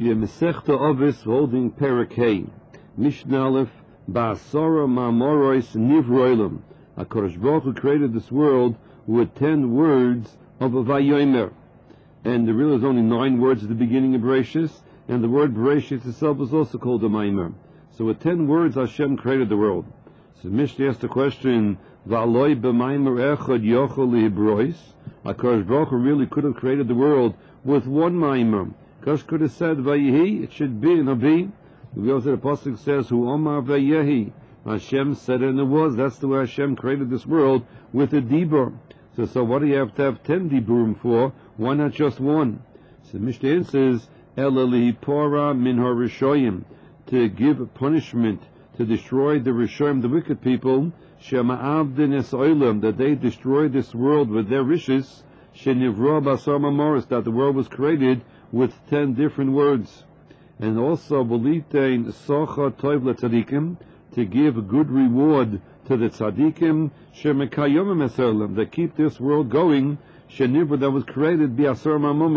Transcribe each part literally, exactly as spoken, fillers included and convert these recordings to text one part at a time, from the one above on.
Ye Mesechta Ovis holding Perakei. Mishnah Aleph Ba'asara Ma'amorois Nivroilam. HaKadosh Baruch Hu created this world with ten words of a Vayomer. And there really is only nine words at the beginning of Bereshis, and the word Bereshis itself is also called a Maimer. So with ten words Hashem created the world. So Mishnah asked the question, V'aloi b'maimer echad yochel lihibrois? HaKadosh Baruch Hu really could have created the world with one Maimer. Kadosh could have said Vayehi, it should be, and it'll be. We also the Apostle says, Hu Omar Vayehi. Hashem said it and it was. That's the way Hashem created this world, with a Dibur. So, so what do you have to have ten Diburim for? Why not just one? So Mishnah says, Ela lihipora min harishoyim, to give punishment, to destroy the Rishoyim, the wicked people, Shema'avdin es oilam, that they destroy this world with their riches, Shenivro basar mamoris, that the world was created with ten different words. And also, Bolitein socha tov letzadikim, to give a good reward to the tzadikim, shemekayomim esolam, that keep this world going, shenivra, that was created biasar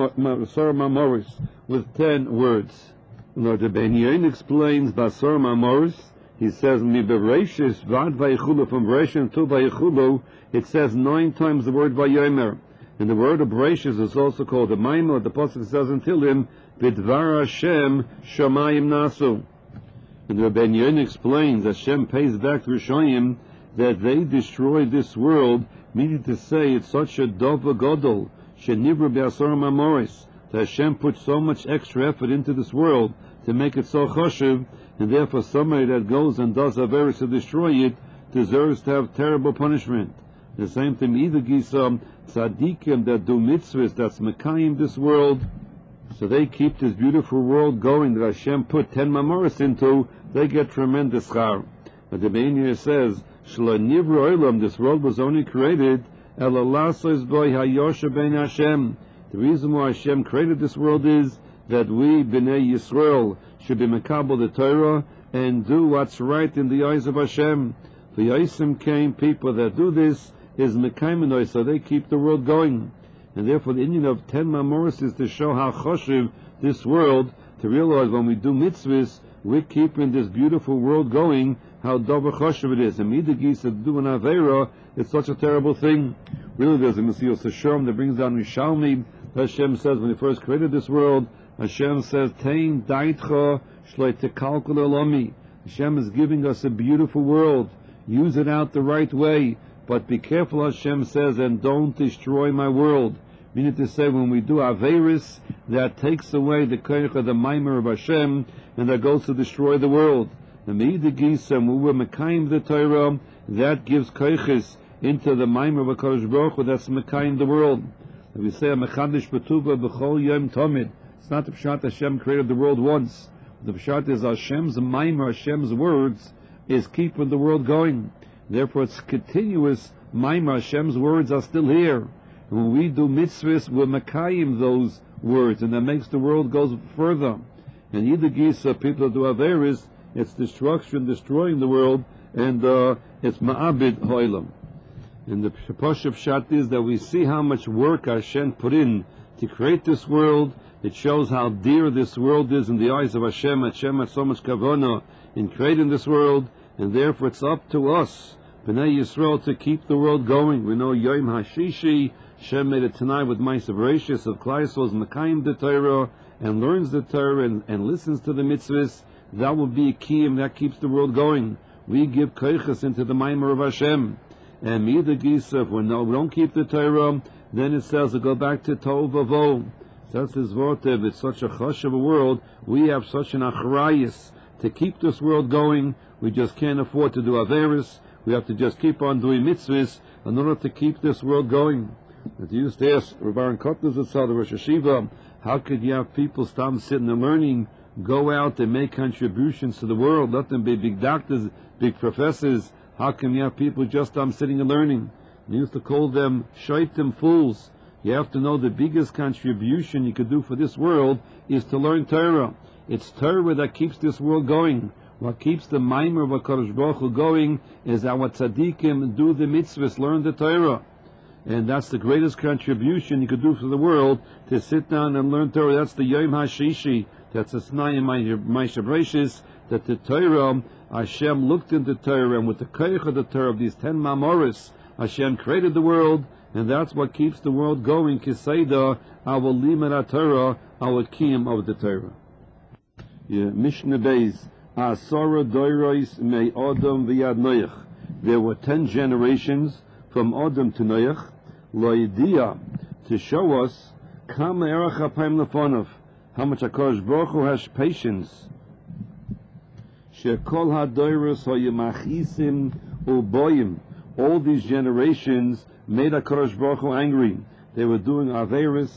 mamoris, with ten words. Lord Ben Yain explains basar mamoris. He says mi bereshis vad vayichulu, from Bereshis to vayichulu, it says nine times the word vayomer. And the word of Bereshis is also called the Maimer. The Apostle says until him, Bidvar Hashem Shamayim Nasu. And the Ben Yain explains that Hashem pays back to Rishayim that they destroyed this world, meaning to say it's such a dova godol, shenivra be'asor mamoris, that Hashem put so much extra effort into this world to make it so choshev, and therefore somebody that goes and does averis to destroy it deserves to have terrible punishment. The same thing, either Gisam, tzaddikim that do mitzvahs, that's mekayim this world, so they keep this beautiful world going that Hashem put ten mamoris into, they get tremendous char. But the Be'inir says, Shlo nivra olam, this world was only created, elalasos boy hayosha ben Hashem. The reason why Hashem created this world is that we, Bnei Yisrael, should be mekabel the Torah and do what's right in the eyes of Hashem. The Yaisim came, people that do this, is mekaymenoi, so they keep the world going. And therefore the Indian of ten mamoris is to show how choshev this world, to realize when we do mitzvahs, we're keeping this beautiful world going, how dover choshev it is. And midagis to do an avera, it's such a terrible thing. Really, there's a Messias Hashem that brings down Rishalmi. Hashem says when he first created this world, Hashem says, Tein daitcha shloi tekalkul elomi. Hashem is giving us a beautiful world. Use it out the right way. But be careful, Hashem says, and don't destroy my world. Meaning to say, when we do Averis, that takes away the koich of the Maimer of Hashem, and that goes to destroy the world. And the Gisam, when we're Mekayim the Torah, that gives koiches into the Maimer of HaKadosh Baruch Hu, that's Mekayim the world. And we say, Mechadish Betuva B'chol Yom Tomid. It's not the Pshat Hashem created the world once. The Pshat is Hashem's Maimer, Hashem's words, is keeping the world going. Therefore, it's continuous. Maimer, Hashem's words are still here. And when we do mitzvahs, we're makayim those words, and that makes the world go further. And either gisa, people do averis, it's destruction, destroying the world, and uh, it's ma'abid ho'ilam. And the Pashup Pshat is that we see how much work Hashem put in to create this world. It shows how dear this world is in the eyes of Hashem. Hashem had so much kavanah in creating this world, and therefore it's up to us, Bnei Yisrael, to keep the world going. We know Yom HaShishi, Hashem made it tonight with Ma'aser Bereshis of Klal Yisrael's Mekayim the Torah, and learns the Torah and, and listens to the mitzvahs. That will be a key, and that keeps the world going. We give koiches into the Maimer of Hashem. And Mida Gisa, if we, know, we don't keep the Torah, then it says to go back to Tov Vavo. So that's his votev. It's such a chosh of a world. We have such an achrayis to keep this world going. We just can't afford to do averis. We have to just keep on doing mitzvahs in order to keep this world going. But you used to ask Rav Aaron Kotler Zatzal, the Rosh Hashiva, how could you have people stop sitting and learning, go out and make contributions to the world, let them be big doctors, big professors? How can you have people just stop sitting and learning? We used to call them shaitim fools. You have to know the biggest contribution you could do for this world is to learn Torah. It's Torah that keeps this world going. What keeps the Maimer of HaKadosh Baruch Hu going is our tzaddikim do the mitzvahs, learn the Torah. And that's the greatest contribution you could do for the world, to sit down and learn Torah. That's the Yom HaShishi, That's a snai in Maisha Breshis, that the Torah, Hashem looked into Torah, and with the koich of the Torah of these ten Mamoris, Hashem created the world, and that's what keeps the world going. Kiseda, our limit Torah, our kiyum of the Torah. Yeah, Mishnah Beis, Asara Doirois Me Adam V'Yad Noach. There were ten generations from Adam to Noach, Loidia, to show us Kama Erech HaPaim Lefonov, how much HaKadosh Baruch Hu has patience. Shekol HaDoiros Hoyemachisim Uboyim. All these generations made HaKadosh Baruch Hu angry. They were doing Averis,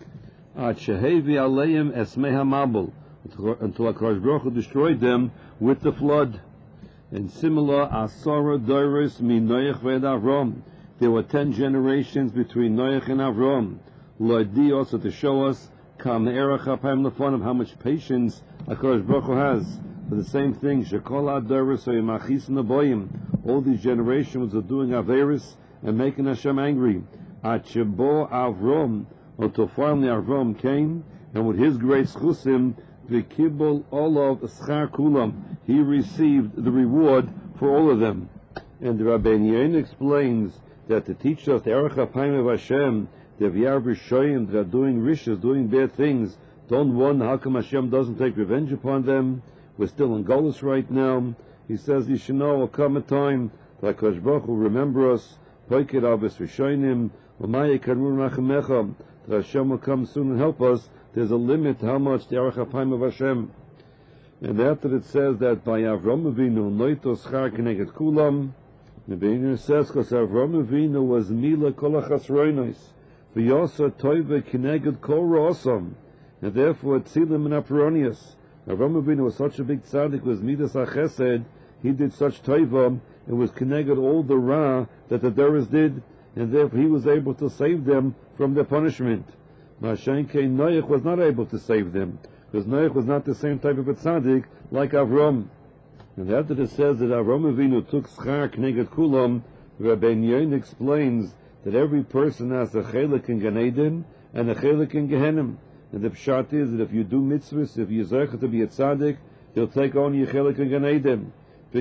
Ad Shehevi Aleim Esmei HaMabel, until HaKadosh Baruch Hu destroyed them with the flood. And similar, Asara Doiros Mi Noach V'Ed Avram. There were ten generations between Noach and Avram. Loidi, also to show us Kam Erech HaPaim Lefonov, how much patience HaKadosh Baruch Hu has. For the same thing, Shekol HaDoros Hoyemachis Naboyim. All these generations are doing Averis and making Hashem angry. At Shebo Avram, until finally Avram came, and with his great schusim, V'Kibol Olav Schar Kulam, he received the reward for all of them. And the Rabbeinu Yein explains that to teach us the Erech HaPaim of Hashem, the V'yar V'shoyim that are doing rishas, doing bad things, don't wonder how come Hashem doesn't take revenge upon them. We're still in Golus right now. He says you should know will come a time that HaKadosh Baruch Hu remember us, Poiked Avos V'shoyim, V'maya Karun Rachamecha, that Hashem will come soon and help us. There's a limit to how much the Erech HaPaim of Hashem. And after it says that by Avram Avinu, Noito Schar Keneged Kulam, the Beinu says, because Avram Avinu was Mila Kol HaChasroinos, V'yosa Toive Keneged Kol Rosam, and therefore Tzilim and Apronius. Avram Avinu was such a big tzaddik, was Midas HaChesed, he did such Toiva, and was Keneged all the Ra that the Doros did, and therefore he was able to save them from their punishment. Mashenke Noach was not able to save them, because Noach was not the same type of a tzaddik like Avram. And after it says that Avram Avinu took schar kneged kulam, Rabbeinu Yein explains that every person has a chelik in Gan Eden and a chelik in Gehenim. And the pshat is that if you do mitzvahs, if you zaycha to be a tzaddik, you'll take only your chelik in Gan Eden.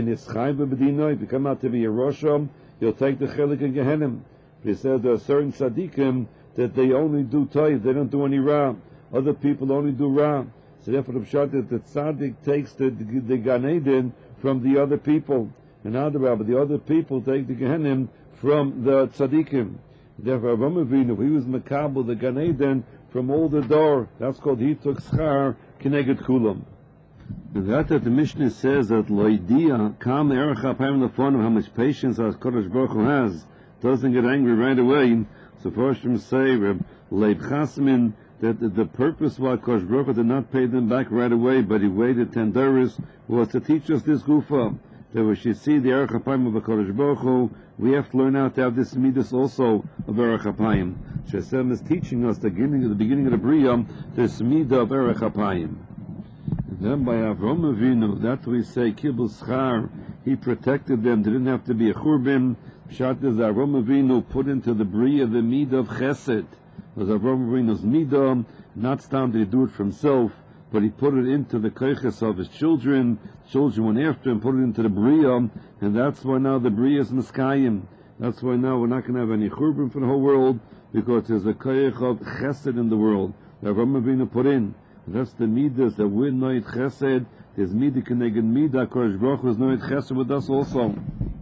If you come out to be a rosham, you'll take the chelik in Gehenim. He says there are certain tzaddikim that they only do tayv, they don't do any ra. Other people only do ra. So therefore the pshat is that the tzaddik takes the, the, the Gan Eden from the other people. And now the rabbi, the other people take the Gehenim from the tzaddikim. Therefore Avram Avinu, he was makabel the Gan Eden from all the door. That's called he took schar kineged kulam. And that that the Mishnah says that loidia kam erech HaPaim Lefonov, how much patience our Kodesh Baruch Hu has, doesn't get angry right away. So first from say Leib Chasmin, that the, the purpose why Kodesh Baruch Hu did not pay them back right away, but he waited ten dollars, was to teach us this gufa, that we should see the Erech HaPaim of the Kodesh Baruch Hu. We have to learn how to have this midas also of Erech HaPaim. Hashem is teaching us the beginning of the beginning of the Bria, this midah of Erech HaPaim. And then by Avram Avinu, that we say Kibul Schar, he protected them. They didn't have to be a Churbim. Pshat is Avram Avinu put into the Bria the midah of Chesed. Because Avram Avinu's midah, not stand to do it for himself, but he put it into the koiches of his children. Children went after him, put it into the Bria, and that's why now the Bria is Miskayim. That's why now we're not going to have any Churbim for the whole world, because there's a koich of Chesed in the world that Avram Avinu put in. And that's the midas that we're noit Chesed. There's midah keneged midah. Kodesh Baruch Hu is noit Chesed with us also.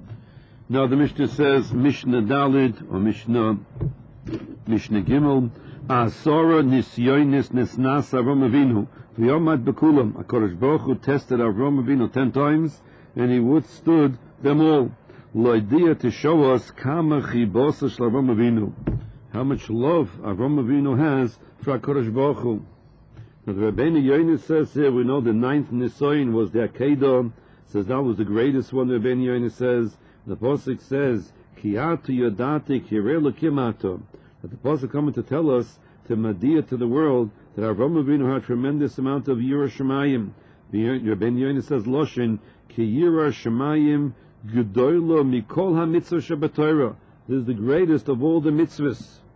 Now the Mishnah says, Mishnah Dalid, or Mishnah Mishnah Gimel, Asora nisyonis nisnas Avram Avinu v'yomad bekulam. HaKadosh Baruch Hu tested Avram Avinu ten times, and he withstood them all. Loidia, to show us kama chibosa shel Avram Avinu, how much love Avram Avinu has for HaKadosh Baruch Hu. Now the Rabbeinu Yein says here, we know the ninth Nisoyin was the Akedah, says that was the greatest one. The Rabbeinu Yein says, the Pasuk says, Kiyatu yodati kirelu kimato, that the Pasuk coming to tell us, to Madia to the world, that Avram Avinu had a tremendous amount of Yirah Shemayim. The Rabbeinu Yein says, Loshin, Ki Yirah Shemayim Gedoylo Mikol HaMitzvah Shabbatorah. This is the greatest of all the mitzvahs.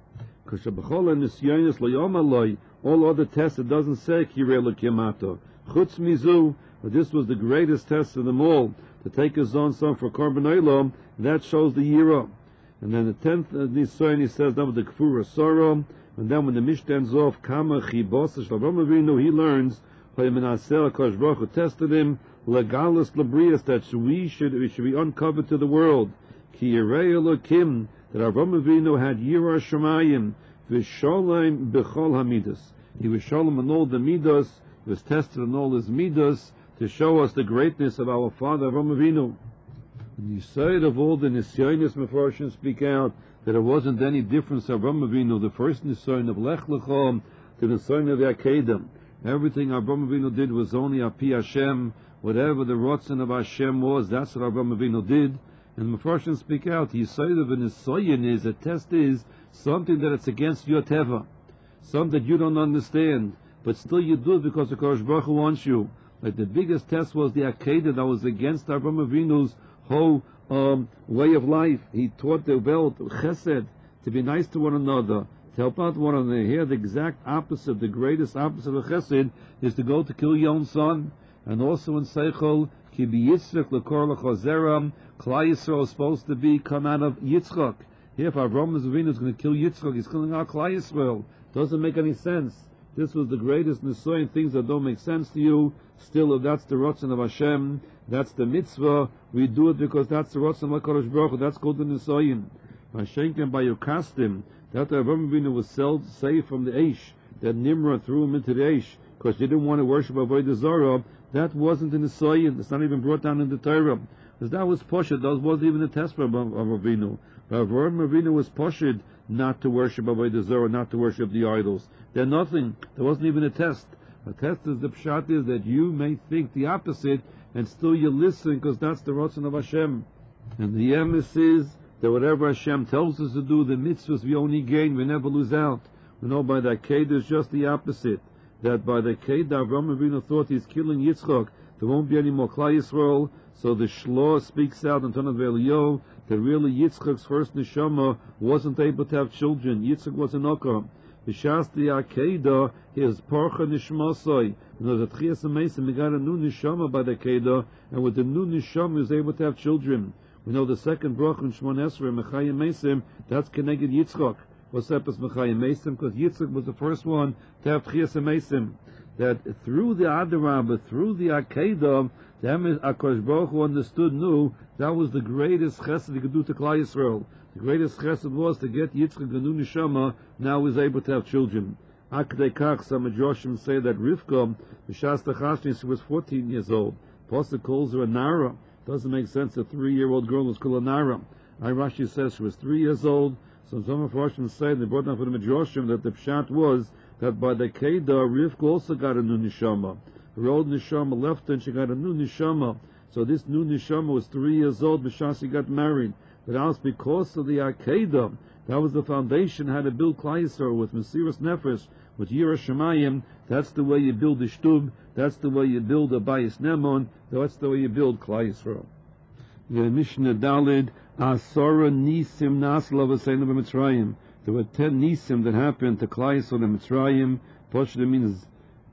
All other tests, it doesn't say Kirei L'Kimato. Chutz Mizu, but this was the greatest test of them all, to take his own son for Korban Olam. That shows the Yira. And then the tenth Nisayon, he says, that was the Kfura Sorrow. And then when the Mishnah ends off, Kama Chibos Shalom Avinu, he learns, Haymenasel Kosh Baruch Hu tested him, Legalis Labrias, that we should, we should be uncovered to the world. Ki Yirei Elokim, that Avram Avinu had Yira Shemayim, V'Sholem B'chol Hamidas. He was Sholem in all the Midas, he was tested in all his Midas, to show us the greatness of our father Avram Avinu. And you say of all the Nisyonis Mefarshim speak out that there wasn't any difference of Avram Avinu, the first Nisyon of Lech Lecha to the Nisyon of Yakedem. Everything Avram Avinu did was only Api Hashem. Whatever the Rotzen of Hashem was, that's what Avram Avinu did. And the Mefarshim speak out, you say of a Nisyon is, a test is something that it's against your Teva, something that you don't understand, but still you do it because the Kodesh Baruch Hu wants you. Like the biggest test was the Akedah that was against Avram Avinu's whole um, way of life. He taught the world chesed, to be nice to one another, to help out one another. Here the exact opposite, the greatest opposite of chesed, is to go to kill your own son. And also in Seichel, ki bi Yitzchak lekor lechozeram, Klal Yisrael is supposed to be come out of Yitzchak. Here if Avram Avinu is going to kill Yitzchak, he's killing our Klal Yisrael. Doesn't make any sense. This was the greatest Nisoyin, things that don't make sense to you. Still, if that's the Ratzon of Hashem, that's the mitzvah, we do it because that's the Ratzon of HaKadosh Baruch Hu, that's called the Nisoyin. Vashenkem by Yokastim, that Avram Avinu was saved from the Eish, that Nimrod threw him into the Eish, because they didn't want to worship Avodah Zarah. That wasn't the Nisoyin, it's not even brought down in the Torah. Because that was Poshet, that wasn't even a test for Avram Avinu. But Avram Avinu was Poshet not to worship Avodah Zarah, not to worship the idols. They're nothing. There wasn't even a test. A test is the pshat is that you may think the opposite, and still you listen, because that's the Ratzon of Hashem. And the emes is that whatever Hashem tells us to do, the mitzvahs we only gain, we never lose out. We know by the Akedah is just the opposite. That by the Akedah, Avram Avinu thought he's killing Yitzchak, there won't be any more Klal Yisrael, so the Shloah speaks out in Tanakh Ve'Eliyahu that really Yitzchak's first neshama wasn't able to have children. Yitzchak was an okam. B'shas the Akedah, his parcha nishmasoi. And there's a tchias amesim, he got a new neshama by the Akedah, and with the new neshama he was able to have children. We know the second bracha in Shmon Esrei, Mechayim Mesim, that's connected Yitzchak. What's up as Mechayim Mesim? Because Yitzchak was the first one to have tchias amesim. That through the Adarabah, through the Akedah, the HaKadosh Baruch Hu understood, knew, that was the greatest chesed he could do to Klal Yisrael. The greatest chesed was to get Yitzchak a new neshama, now he's able to have children. Akdei Kach, some Joshim say that Rivka, B'shas Tachashni, she was fourteen years old. Pasuk calls her a Nara. Doesn't make sense, a three-year-old girl was called a Nara. Rashi says she was three years old. So some of Roshim say, they brought down for the Joshim, that the pshat was that by the Kedah, Rivka also got a new neshama. Her old neshama left her and she got a new neshama. So this new neshama was three years old b'shas she got married. But that was because of the Akedah. That was the foundation how to build Klal Yisrael with Mesiras Nefesh, with Yira Shemayim. That's the way you build the Shtub. That's the way you build a Bayis Nemon. That's the way you build Klal Yisrael. The Mishnah Dalid, Asara Nisim Nasla V'Seinu B'Mitzrayim. There were ten Nisim that happened to Klal Yisrael and Mitzrayim. Poshta means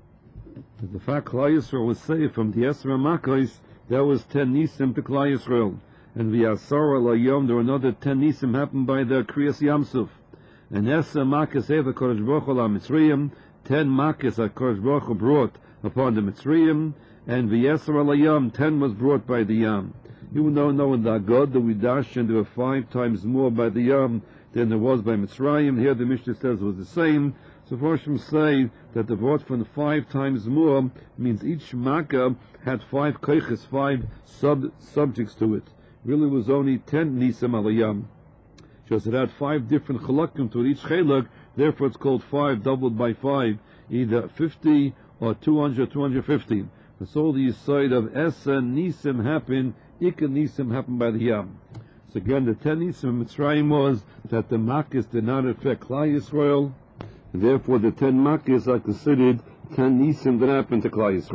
the fact Klal Yisrael was saved from the Esra Makos, that was ten Nisim to Klal Yisrael. And the Asara Layom, there were another ten Nisim happened by the Kriyas Yamsuf. And Esra Makos Eva Kodesh Baruch Hu Mitzrayim, ten Makos that Kodesh Baruch Hu brought upon the Mitzrayim, and the Esra Layom, ten was brought by the Yam. Even though no in the Agod, the Widash, and there were five times more by the Yam than there was by Mitzrayim. Here the Mishnah says it was the same. So Farshim say that the word from five times more means each Makkah had five koiches, five sub subjects to it. Really was only ten Nisim Alayam. Because it had five different chalakim to it, each chalak, therefore it's called five doubled by five, either fifty or two hundred, two hundred fifty. That's all the side of Esa Nisim happened, Ika Nisim happened by the Yam. So again, the ten Nisim of Mitzrayim was that the Makkahs did not affect Klal Yisrael, and therefore the ten Makkahs are considered ten Nisim that happened to Klal Yisrael.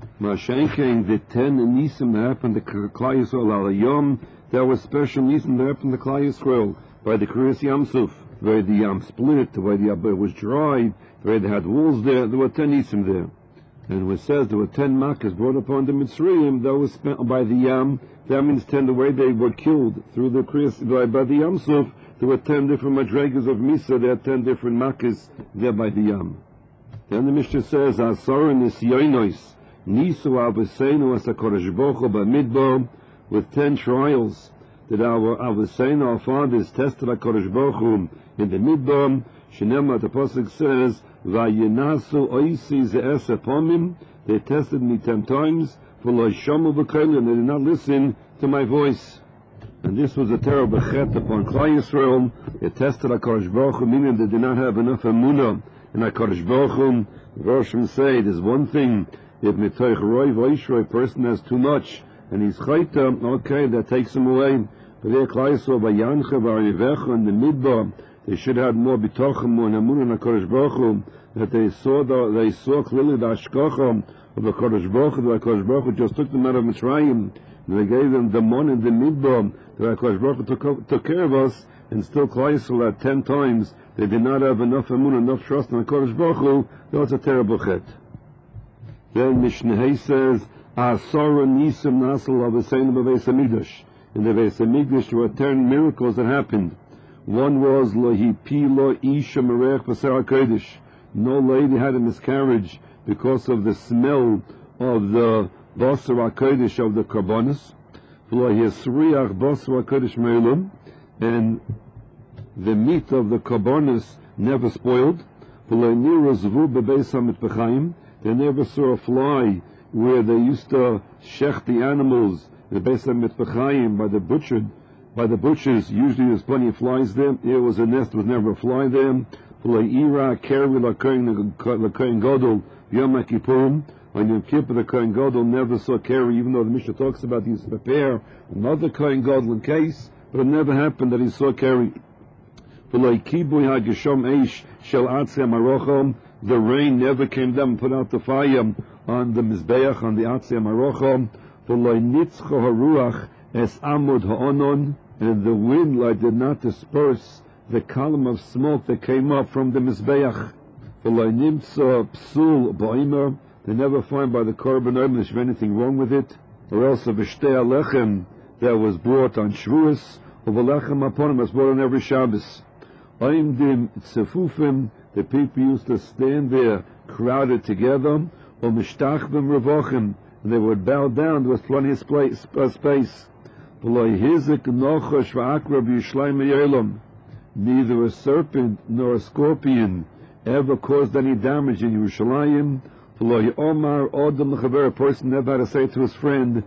Mashenkein, the ten nisim that happened to Klal Yisrael al Yom, there was special nisim that happened to Klal Yisrael by the Kriyas Yamsuf, where the Yam split, where the Yam was dried, where they had walls there. There were ten nisim there. And it says there were ten makkahs brought upon the Mitzrayim that was spent by the Yam. That means ten, the way they were killed through the Kriyas, by, by the Yamsuf. There were ten different madregas of Misa. There are ten different makkahs there by the Yam. Then the Mishnah says, Asar nisyonos nisu avosenu as HaKadosh Baruch Hu b'midbar, with ten trials that our avosenu, our fathers, tested HaKadosh Baruch Hu in the midbar. Shenema, the pasuk says, Vayinasu oisi ze'es apomim, they tested me ten times, v'lo yishamu b'kolim, and they did not listen to my voice. And this was a terrible chet upon Klal Yisrael. They tested HaKadosh Baruch Hu, meaning they did not have enough emunah in HaKadosh Baruch Hu. The Roshim say, there's one thing, if mitoich roi v'ishroi, a person has too much, and he's chayta, okay, that takes him away. But there, Klal Yisrael, v'yancha v'arivecha, in the midbar, they should have more bitochim, more emunah in HaKadosh Baruch Hu, that they saw the, they saw clearly the ashkocha of the HaKadosh Baruch Hu. The HaKadosh Baruch Hu just took them out of Mitzrayim, and they gave them the mon in the midbar. The HaKadosh Baruch Hu took, took care of us, and still Klal Yisrael at ten times they did not have enough emunah, enough trust in HaKadosh Baruch Hu. That was a terrible chet. Then Mishnah says, Asara nisim nasal avaseinu b'Beis Hamikdash. In the Beis Hamikdash there were ten miracles that happened. One was lo hipi lo isha merech b'ser HaKodesh. No lady had a miscarriage because of the smell of the basar HaKodesh, of the karbonis. Lo yisriach basar HaKodesh me'elam, and the meat of the karbonis never spoiled. Lo nira zvu b'beis hamitbachayim. They never saw a fly where they used to shech the animals in the Beis HaMitbachayim by the butchered, by the butchers. Usually there's plenty of flies there. There was a nest, was never a fly there. L'ira keri l'kohen gadol Yom HaKippurim. On Yom Kippur, the Kohen Gadol never saw keri, even though the Mishnah talks about he used to prepare another Kohen Gadol in case, but it never happened that he saw keri. The rain never came down and put out the fire on the Mizbeach, on the Atzei Marocham. And the wind like did not disperse the column of smoke that came up from the Mizbeach. They never find by the Korban Oim there's anything wrong with it, or else of a Shtei Alechem that was brought on Shavuos, or the Lechem Aponim was brought on every Shabbos. Oim Tzefufim, the people used to stand there crowded together, or Mishtachvim Revochim, and they would bow down. There was plenty of space. Neither a serpent nor a scorpion ever caused any damage in Yerushalayim. A person never had to say to his friend,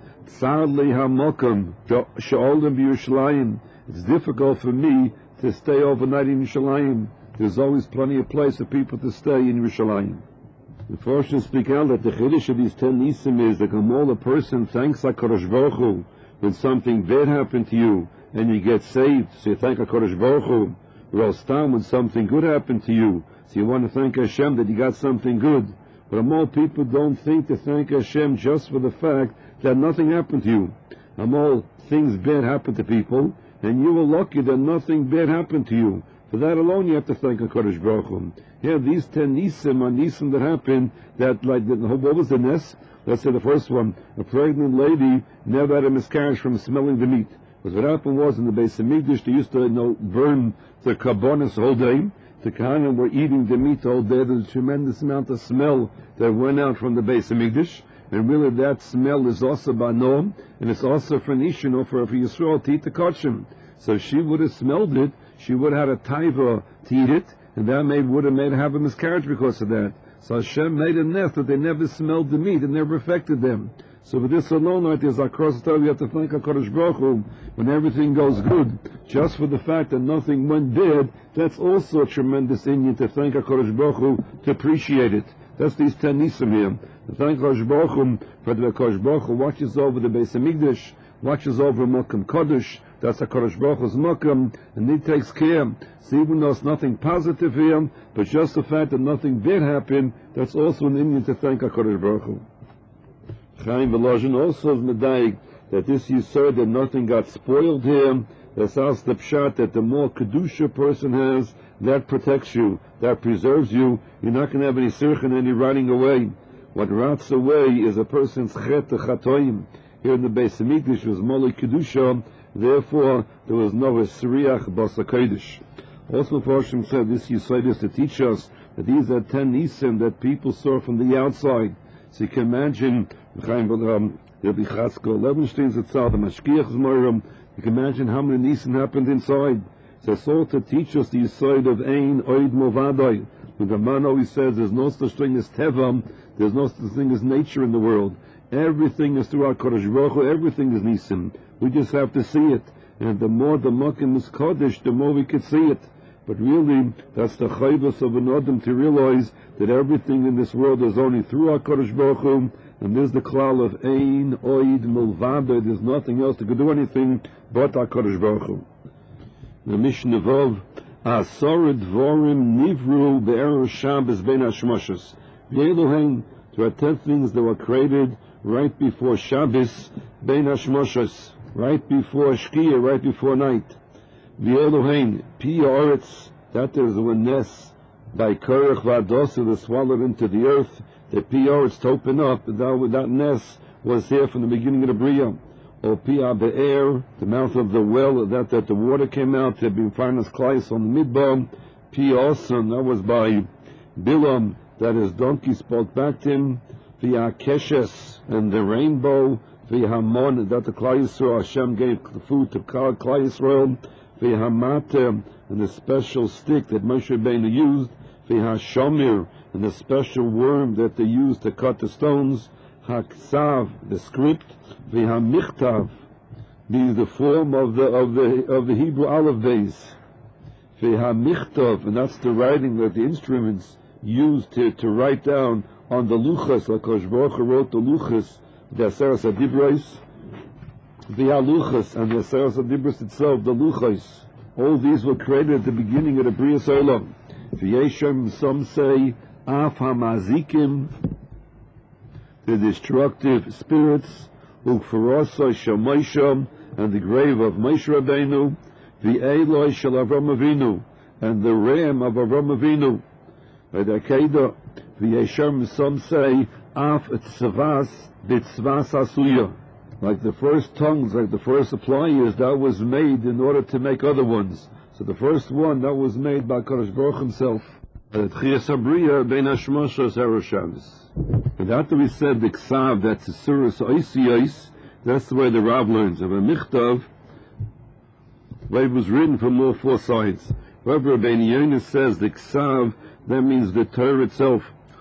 it's difficult for me to stay overnight in Yerushalayim. There's always plenty of place for people to stay in Yerushalayim. The Forshim speak out that the chiddush of these ten nisim is that all a person thanks HaKadosh Baruch Hu when something bad happened to you and you get saved, so you thank HaKadosh Baruch Hu. Or else time when something good happened to you, so you want to thank Hashem that you got something good. But more people don't think to thank Hashem just for the fact that nothing happened to you. All things bad happen to people, and you were lucky that nothing bad happened to you. For that alone, you have to thank HaKadosh Baruch Hu. Here, these ten nisim are nisim that happened. That, like, what was the nest? Let's say the first one: a pregnant lady never had a miscarriage from smelling the meat. Because what happened was in the Beis Hamikdash, they used to, you know, burn the karbonis all day. The Kohanim were eating the meat all day. There's a tremendous amount of smell that went out from the Beis Hamikdash, and really that smell is also bano, and it's also for Nishan or for, for Yisrael to eat the kachim. So if she would have smelled it, she would have had a taiva to eat it, and that made, would have made her have a miscarriage because of that. So Hashem made a nest that they never smelled the meat, it never affected them. So with this alone, right, there's across the time we have to thank HaKadosh Baruch Hu when everything goes good. Just for the fact that nothing went bad, that's also a tremendous Indian to thank HaKadosh Baruch Hu, to appreciate it. That's these ten nisim here. To thank HaKadosh Baruch Hu for the HaKadosh Baruch Hu watches over the Beis Hamikdash, watches over Makam Kodesh. That's HaKadosh Baruch Hu's Makam, and He takes care. So even though it's nothing positive here, but just the fact that nothing bad happened, that's also an Indian to thank HaKadosh Baruch Hu. Chaim Volozhin also is medayik that this Yisod, that nothing got spoiled here. That's also the pshat that the more kedusha a person has, that protects you, that preserves you. You're not going to have any sirch and any running away. What rots away is a person's chet chatoim. Here in the Beis Hamikdash was molei kedusha, therefore there was no esriach basa kodesh. Also, Mepharshim said this Yisod is to teach us that these are ten nisim that people saw from the outside. So you can imagine, um, there'll be Chatzko, Levenstein's itself, the Mashkiach Zmorim. You can imagine how many nisim happened inside. So it's all to teach us the Yisod of Ein Oid Movadoi. When the man always says there's no such thing as Tevam, there's no such thing as nature in the world. Everything is through our Kodesh Baruch Hu, everything is nisim. We just have to see it. And the more the Makim is Kodesh, the more we could see it. But really, that's the chayvus of an Adam to realize that everything in this world is only through our Kodesh Baruch Hu, and there's the klal of Ein Oid Milvada. There's nothing else that could do anything but our Kodesh Baruch Hu. The Mishnah Vov, Asor Dvorim Nivru Be'er Shabbos Ben Hashmoshes. V'Elohim, there are ten things that were created right before Shabbos Ben Hashmoshes, right before Shkia, right before night. V'Elohim, Pi Oretz, that is when Nes, by Korach V'Adosa, they swallowed into the earth. The Pi Oretz to open up, that, that Nes was here from the beginning of the Bria. Or Pi Be'er, the mouth of the well, that, that the water came out, had been found as Klais on the Midbar. Pi Osan, that was by Bilam, that his donkey spoke back to him. V'Akeshes, and the rainbow. V'Hamon, that the Klai Yisrael, Hashem gave the food to Klai Yisrael. V'Hamate, and the special stick that Moshe Rabbeinu used. V'Hashomir, and the special worm that they used to cut the stones. Haksav, the script. V'Hamichtav, the the form of the of the of the Hebrew aleph base. V'Hamichtav, and that's the writing that the instruments used to, to write down on the luchas. Like Kosh Baruch Hu wrote the luchas, the Aseres HaDibros. The Haluchas and the Aseres HaDibros itself, the Luchas, all these were created at the beginning of the Bria Olam. V'yeshem, some say, Af HaMazikim, the destructive spirits, U'Kfarosai Shamosham, and the grave of Moshe Rabbeinu, V'Eloi Shel Avram Avinu, and the ram of Avram Avinu. V'Akeda, V'yeshem, some say, Af Tzvas, B'Tzvas Asuya. Like the first tongues, like the first appliers, that was made in order to make other ones. So the first one, that was made by Kodesh Baruch himself. And after we said the Ksav, that's Suras Oisiyos, that's the way the Rav learns. Of a Michtav, where it was written from all four sides. However, Rabbeinu Yonah says the Ksav, that means the Torah itself.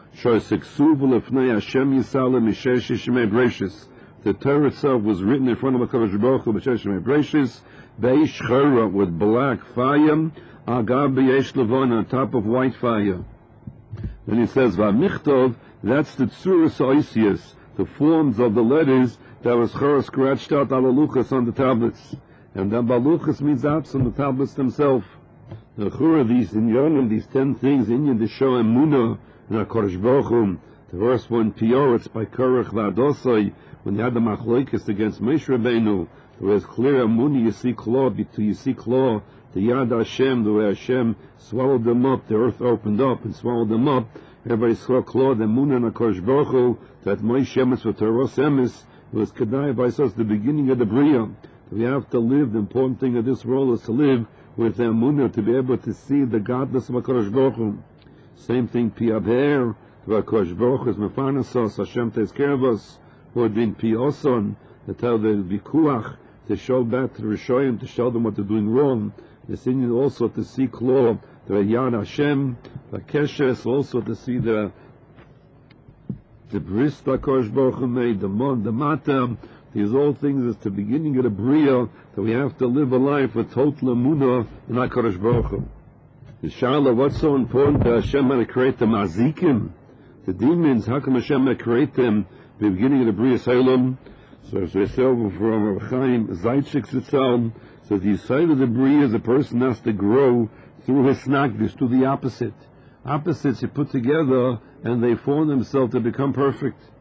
The Torah itself was written in front of HaKadosh Baruch Hu b'Sheshem Breshis, Beish Chora, with black fire, Agab B'yesh Levon, on top of white fire. Then he says, V'amichtov, that's the Tzuras Oisius, the forms of the letters that was Chora scratched out ala luchas on the tablets. And then Baluchas means apps on the tablets themselves. The Chora, these inyanim, these ten things, inyan to show Emunah in HaKadosh Baruch Hu. The first one, Pioritz, by Korach V'Adosai, when you had the machlokes against Moshe Rabbeinu, there was clear Amuni, you see claw, you see claw, the Yad Hashem, the way Hashem swallowed them up, the earth opened up and swallowed them up. Everybody saw claw, the Amun and HaKadosh Baruch Hu, that Moshe Emes with Teros Emes, was Kedai by us, the beginning of the Bria. We have to live, the important thing of this world is to live with the Amunah, to be able to see the godless of HaKadosh Baruch Hu. Same thing, Piabher, HaKadosh Baruch Hu is Mefarnasos, Hashem takes care of us. Who had been Pioson, to tell the Vikuach, to show back to the Rishoyim, to show them what they're doing wrong. The Indian also to see Klo, the Yad Hashem, the Keshes, also to see the the Bris HaKadosh Baruch Hu made, the Mon, the Matam. These all things is the beginning of the Bria, that we have to live a life with total Emunah in HaKadosh Baruch Hu. Inshallah, what's so important that Hashem had to create the Mazikim, the demons? How come Hashem had to create them? The beginning of the Bria Olam, so as we said from Chaim Zaitchik Zitzal, so the side of the Bria, the person has to grow through his snagdus, to the opposite. Opposites you put together, and they form themselves to become perfect.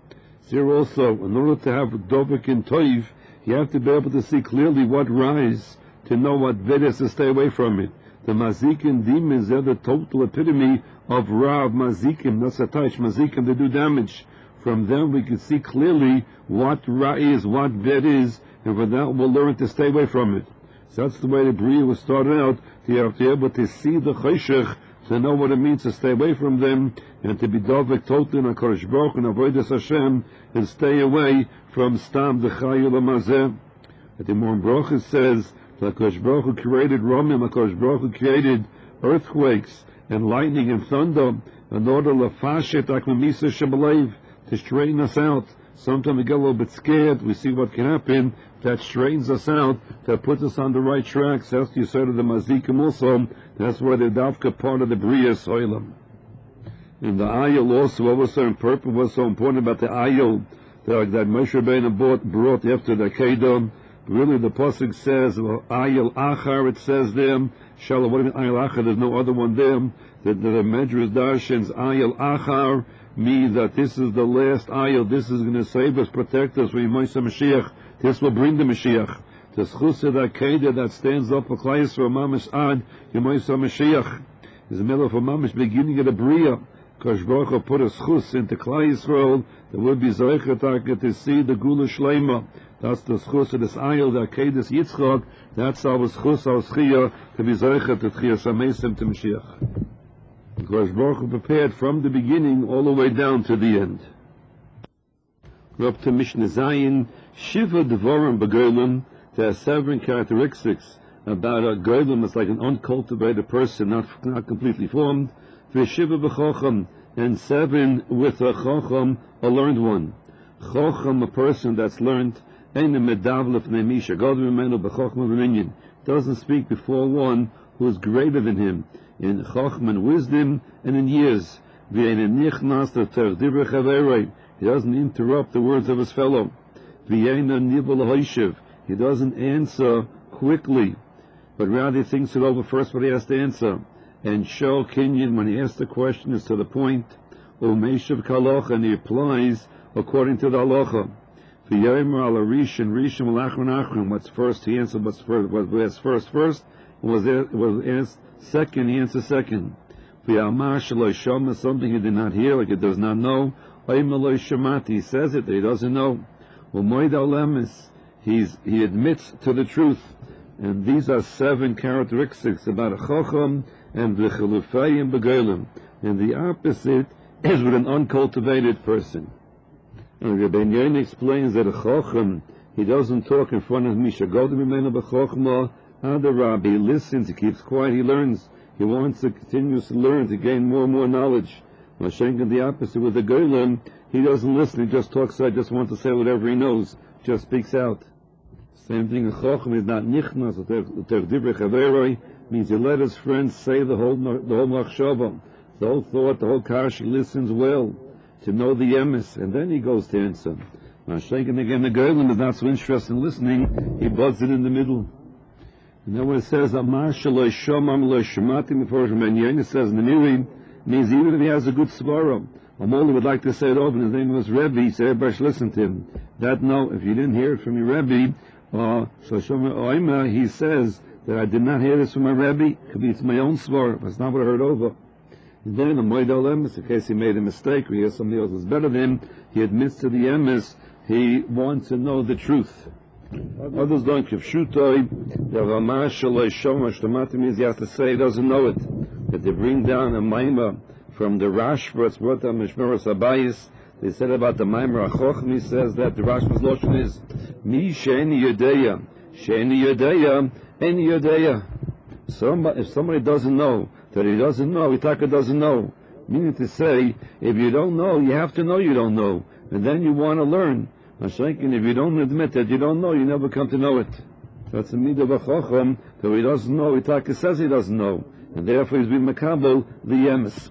Here also, in order to have Dovik and Toiv, you have to be able to see clearly what rise, to know what Vedas to stay away from it. The Mazikim demons are the total epitome of Rav Mazikim, not Sataish Mazikim, they do damage. From them we can see clearly what Ra is, what Ved is, and for that we'll learn to stay away from it. So that's the way the Bria was started out, to have to be able to see the Cheshech, to know what it means to stay away from them, and to be Dovek totally in HaKadosh Baruch and avoid this Hashem, and stay away from Stam the Chayil HaMazeh. At the Moran Baruch says, that HaKadosh Baruch Hu created Ramim, HaKadosh Baruch Hu created earthquakes, and lightning and thunder, in order to fashet akmamisa shebalev, to straighten us out. Sometimes we get a little bit scared, we see what can happen, that straightens us out, that puts us on the right tracks. That's you said of the Mazikim also, that's why they're Davka part of the Bria Soilam. And the Ayel also, what was so important, was so important about the Ayel, that, that Moshe Rabbeinu brought, brought after the Kedom. Really the Pasuk says, well, Ayel Achar, it says there, Shalom, what do you mean Ayel Achar, there's no other one there. The, the, the Medrash Darshans, Ayel Achar, means that this is the last ayah, this is going to save us, protect us, we Moisa Mashiach, this will bring the Mashiach. The Schus of that Kedah that stands up for Klais for Mamish Ad, Yemoisa Mashiach, is the middle of a Mamish beginning of the Bria. Kosh Baruch Hu put a Schus into Klai Yisrael, that will be Zoichetaka to see the Gula Shleima. That's the Schus of this ayah, the Kedah Yitzchak, that's our Schus, our Schia, to be Zoichet, to Chia Samesim to Mashiach. Because Baruch Hu prepared from the beginning all the way down to the end. We're up to Mishnah Zayin, Shiva Devorim Begolim. There are seven characteristics about a Golim. It's like an uncultivated person, not not completely formed. Shiva B'Chocham, and seven with a Chocham, a learned one. Chocham, a person that's learned, and a Medavlef Nemisha, Golim Menu B'Chocham V'Minyan, doesn't speak before one who is greater than him in Chochmah and wisdom and in years. He doesn't interrupt the words of his fellow. He doesn't answer quickly, but rather he thinks it over first what he has to answer. And Shol Kinyan, when he asks the question, is to the point. Umeshav Kalocha, and he applies according to the halacha. What's first, he answered what's first, what was first, first, was was asked second, he answers second. Something he did not hear, like he does not know. He says it, that he doesn't know. He's, he admits to the truth. And these are seven characteristics about a Chocham and the Chilufayim Begolim. And the opposite is with an uncultivated person. And Rabbi Yoin explains that a Chocham, he doesn't talk in front of Misha Godim Imenu B'Chochma. Rabbi, he listens, he keeps quiet, he learns. He wants to continue to learn, to gain more and more knowledge. Mashenkin, the opposite with the Golim, he doesn't listen, he just talks, I just want to say whatever he knows, just speaks out. Same thing, a Chocham is not nichnas, terdivrei chaveroi, means he let his friends say the whole the whole machshava, the whole thought, the whole kash, he listens well, to know the emes, and then he goes to answer. Mashenkin, again, the Golim is not so interested in listening, he buds it in the middle. And then when it says Amar Shaloi Shomam Lo Shematim before Shemen, it says in the Mirim, means even if he has a good svara, Amoli would like to say it over, and his name was Rebbe, he said everybody should listen to him. That no, if you didn't hear it from your Rebbe, uh, Oima, he says that I did not hear this from my Rebbe, could be it's my own svara, but it's not what I heard over. And then the Moed Olemis, in case he made a mistake or he has somebody else who's better than him, he admits to the emes, he wants to know the truth. Others don't give shutoi. The Ramah Shaloi Shoma Shtomati means he has to say he doesn't know it. That they bring down a maimah from the Rashba, it's brought down Mishmeros Abayis. They said about the Maimer Achochim, he says that the Rashba's lotion is Mi Sheni Yodeya. Sheni Yodeya, Eni Yodeya. Somebody, if somebody doesn't know, that he doesn't know, Itaka doesn't know. Meaning to say, if you don't know, you have to know you don't know. And then you want to learn. If you don't admit that you don't know, you never come to know it. That's the midah of a Chocham, that he doesn't know, Itaka says he doesn't know. And therefore he's been makabel the emes.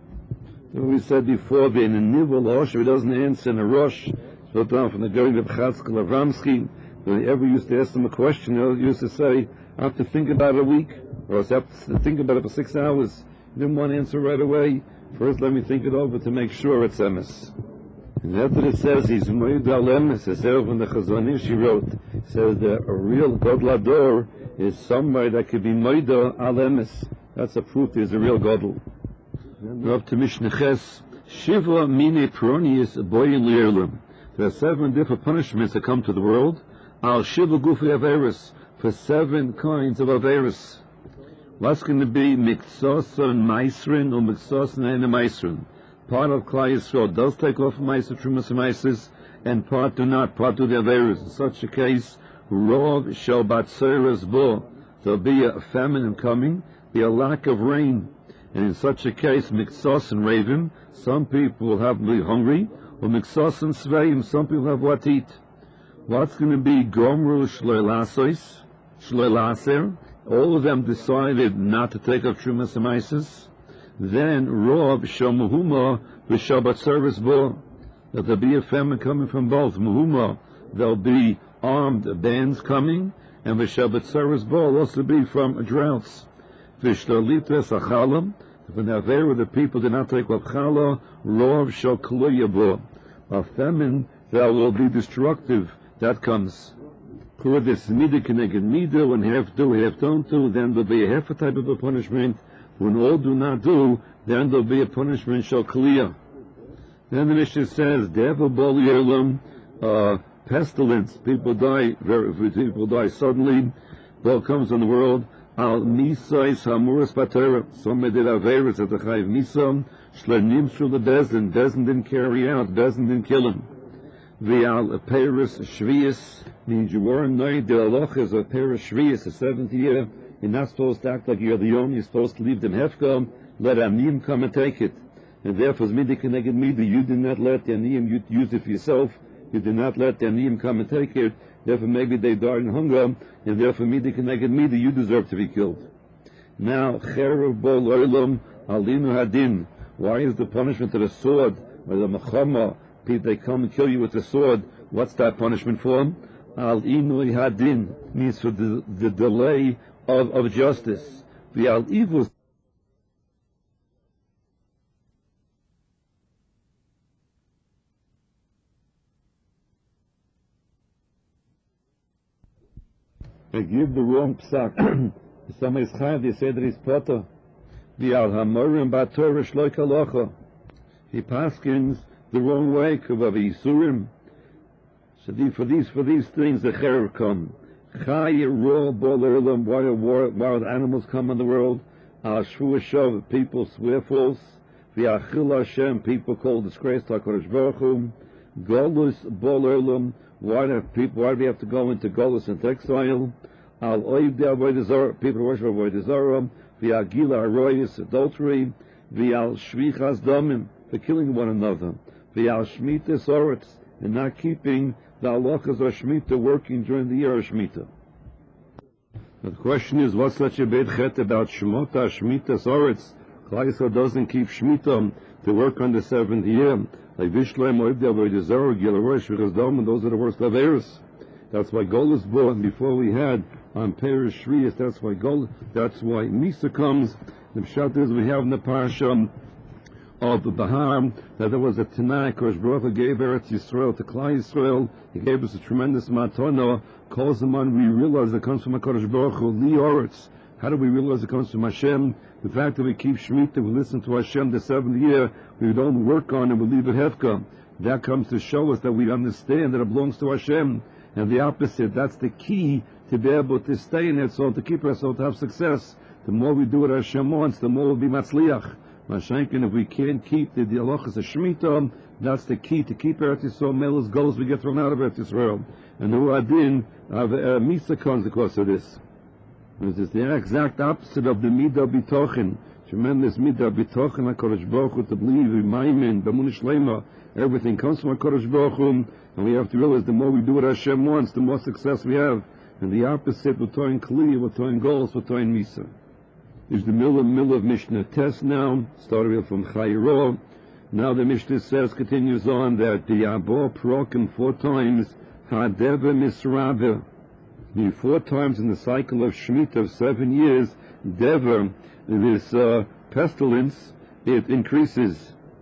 We said before, being a nivul rosh, if he doesn't answer in a rosh, so down from the going of Chatzkel of Ramsky, when he ever used to ask him a question, he used to say, I have to think about it a week, or I have to think about it for six hours. He didn't want to answer right away. First let me think it over to make sure it's emes. And after it says he's Moed Alemes, it says when the Chazonim she wrote, it says that a real Godlador is somebody that could be Moed Alemes. That's a proof there's a real Godl. Up to Mishnah Ches, Shiva Mine Pronius Boyin Lirlim. There are seven different punishments that come to the world. Al Shiva Gufi Averis, for seven kinds of Averis. What's going to be Miksos and Maisrin or Miksos and Maisrin? Part of Klal Yisrael does take off Ma'aser Trumas and Ma'ases, and part do not, part do the Averis. In such a case, Rov shall Batzeres Bo. There'll be a famine coming, be a lack of rain. And in such a case, Miksos and Raven, some people will have to be hungry, or Miksos and Sveim, some people have what to eat. What's going to be Gomru Shloilasos, Shloilaser? All of them decided not to take up Trumas and Ma'ases. Then Rov shall Muhuma v'shal service bo. That there'll be a famine coming from both. Muhuma, there'll be armed bands coming, and v'shal service bo will also be from droughts. V'shtalitres achalam. When the Avera, the people did not take up chala, Rov shall kluya bo. A famine that will be destructive. That comes. This midah connected midah, when half do, half don't do, then there'll be a half a type of a punishment. When all do not do, then there'll be a punishment shall clear. Then the Mishnah says, Deva bol yerlam, uh, pestilence, people die, very, people die suddenly, well comes on the world, al misais hamuras patera, somebody did averis at the chayiv misam, shlenim shul the bezin, bezin didn't carry out, bezin didn't kill him. The al peris shvius, means you weren't knowing the halach is a peris shvius, a seventh year. You're not supposed to act like you're the Yom, you're supposed to leave them hefka, let Aniyim come and take it. And therefore, Midi Keneged Midi, you did not let the Aniyim use it for yourself, you did not let the Aniyim come and take it, therefore maybe they died in hunger, and therefore Midi Keneged Midi, you deserve to be killed. Now, Cherev Bol Olam Alinu Hadin, why is the punishment of the sword, or the Mechama, they come and kill you with the sword, what's that punishment for? Al-Inu Hadin, means for the, the delay Of, of justice. The al evil they give the wrong psak. Somebody's chayav, they say that he's potter. The al hamorim batorah shloi kalocha. He paskins the wrong way. Kuvav yisurim. So the, for these for these things the cherev come. Why wild animals come in the world? Al Shvu Shov, people swear false. V'achil Hashem, people call disgrace to HaKadosh Baruch Hu. Golus Bol Olam, why do people? Why do we have to go into Golus and exile? Al Oiv De Avodah Zarah, people worship Avodah Zarah. V'agila Aroyis, adultery. V'al Shvichas Damim, for killing one another. V'al Shmitas Oretz, and not keeping the halachas of Shemitah, working during the year of Shemitah. The question is, what's such a bad chet about Shemota, Shemitah, Soretz? Klal Yisrael doesn't keep Shemitah to work on the seventh year. Like Vishleim, Oivdei, Avodah Zarah, Gil Rosh, Shvichas Damim, those are the worst Averis. That's why Gol is born. Before we had on Perish Shriyas, that's why Gol, that's why Misa comes. The Pshat is we have in the Parashah of Bahar, that there was a Tanakh, Kosh Baruch Hu gave Eretz Yisrael to Klal Yisrael. He gave us a tremendous matana. Calls them on, we realize it comes from HaKadosh Baruch Hu, Li Oretz. How do we realize it comes from Hashem? The fact that we keep Shemitah, we listen to Hashem the seventh year, we don't work on it, we leave it hefka. That comes to show us that we understand that it belongs to Hashem. And the opposite, that's the key to be able to stay in it, so to keep ourselves to have success. The more we do what Hashem wants, the more we'll be matzliach. Mashenkin, if we can't keep the halachas of Shemitah, that's the key to keep Eretz Yisrael. Mel's goals we get thrown out of Eretz Yisrael. And who adin of Misa comes because of this. This is the exact opposite of the Midah B'tochen. Tremendous Midah B'tochen, HaKadosh Baruch Hu, to believe in Maimin, B'munah Shlema. Everything comes from HaKadosh Baruch Hu, and we have to realize the more we do what Hashem wants, the more success we have. And the opposite, we're towing Kli, we're towing goals, we're towing Misa. Is the middle, middle of Mishnah Test now, starting from Chayro. Now the Mishnah says, continues on, that the Yabor Prokim four times, Hadeva Misrabe. The four times in the cycle of Shemitah of seven years, Dever, this uh, pestilence, it increases.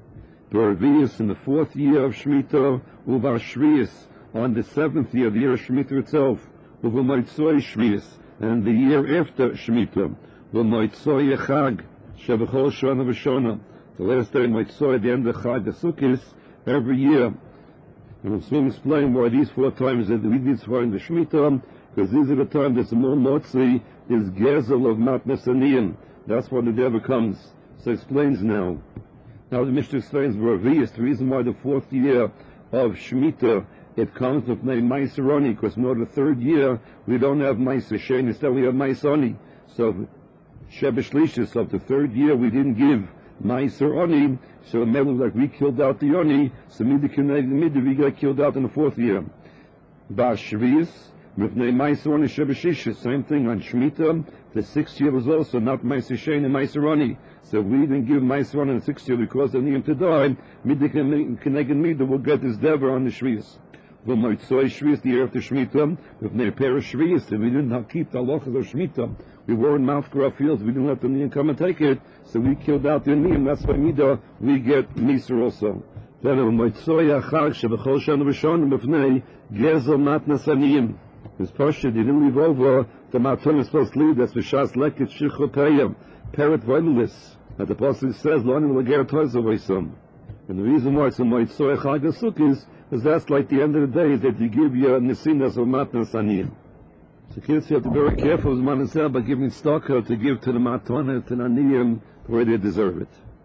Bervius in the fourth year of Shemitah, Uvar Shrius on the seventh year, the year of Shemitah itself, Uvar Moitzoi Shrius, and the year after Shemitah, Uvar Moitzoi Chag, Shevachol Shana V'Shona, the last day of Moitzoi, at the end of Chag the Sukkis, every year. And I'm going to explain why these four times that we did for in the Shemitah, because these are the times that the more Motzi is Gezel of Matnas Aniyim. That's what it ever comes. So it explains now. Now the Mishnah explains Ravius, the reason why the fourth year of Shemitah, it comes with name Maiseroni, because now the third year, we don't have Maiser Shein, instead we have Maisoni. So Shebeshlishis of the third year, we didn't give Maiser Oni, so it made look like we killed out the Oni, so Midah we got killed out in the fourth year. Bashvius, with name Maiser Oni Shebeshishis, same thing on Shemitah, the sixth year was also not Maiser Shein and Maiser Oni. So we didn't give Maiser on in the sixth year because they need him to die. Midah Keneged Midah will get his dever on the Shvius. Well, Moitzoi Shvius, the year after Shemitah, with their pair of Shvius, and we didn't have keep the halachas of Shemitah. We were in Mouth fields, we didn't let the Niyam come and take it, so we killed out the Niyam. That's why Midah, we get Miser also. Then Moitzoi Achag, Shevachol Shana V'Shona, B'fnei, Gezel Matnas Aniyim. This Pasha didn't leave over the Maton is supposed to leave, that's V'shas Leket Shichotayim, Peret Voilis. That the Apostle says, Lonim Lager Toizavaysom. And the reason why it's a Moitzoi Chag HaSukkos is because that's like the end of the day that you give your Nesinas of Matnas Aniyim. So kids, you have to be very careful as Manasel by giving stocker to give to the Matana, to the Aniyim, where they deserve it.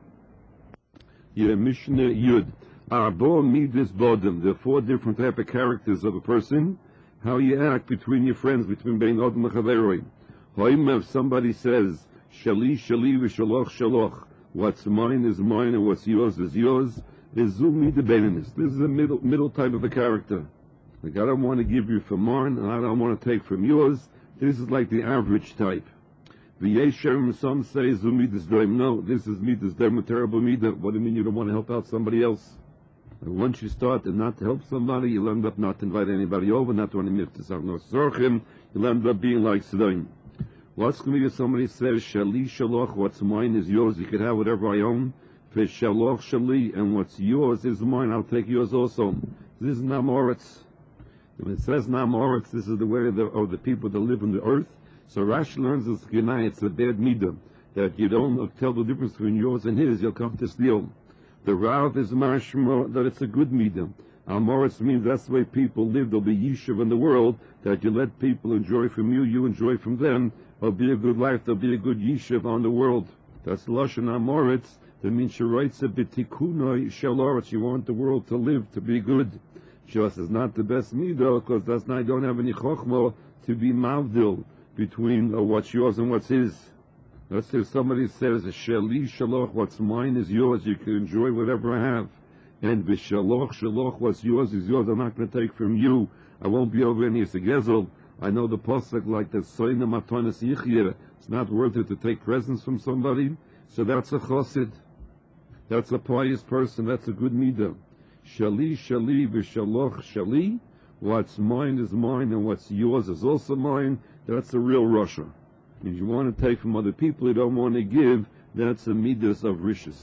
Your Mishnah Yud. Arbo Midas Bodem. There are four different type of characters of a person. How you act between your friends, between Bein Odom and Chaveroi. Hoim, if somebody says, Shali, Shali, V'shaloch, Shaloch. What's mine is mine, and what's yours is yours. Is Zumi the Beninis. This is a middle middle type of a character. Like, I don't want to give you from mine, and I don't want to take from yours. This is like the average type. V'yeshem, some say Zumi this doim. No, this is Midas doim, a terrible Midah. What do you mean you don't want to help out somebody else? And once you start and not to help somebody, you'll end up not to invite anybody over, not to want to have no sorchim. You'll end up being like Sedoim. What's going to be if somebody says, Shali Shaloch, what's mine is yours, you can have whatever I own. Shaloch Shali, and what's yours is mine, I'll take yours also. This is Namoritz. When it says Namoritz, this is the way of the, of the people that live on the earth. So Rashi learns this Gnai, it's a bad midah, that you don't tell the difference between yours and his, you'll come to steal. The Rav is mashma that it's a good midah. Amoritz means that's the way people live. There'll be yishuv in the world, that you let people enjoy from you, you enjoy from them. There'll be a good life, there'll be a good yishuv on the world. That's Lashon Amoritz. That means she writes a bitikunoi shaloritz. You want the world to live, to be good. Just is not the best midah, because that's not, I don't have any chokhmah to be mavdil between uh, what's yours and what's his. Let's say somebody says, Shali shaloch, what's mine is yours, you can enjoy whatever I have. And v'shaloch shaloch, what's yours is yours, I'm not going to take from you. I won't be over any gezel. I know the pasuk like the soina matonis yichyer. It's not worth it to take presents from somebody. So that's a chosid. That's a pious person. That's a good midah. Shali, shali, v'shaloch, shali. What's mine is mine, and what's yours is also mine. That's a real Russia. If you want to take from other people, you don't want to give. That's a midas of rishis.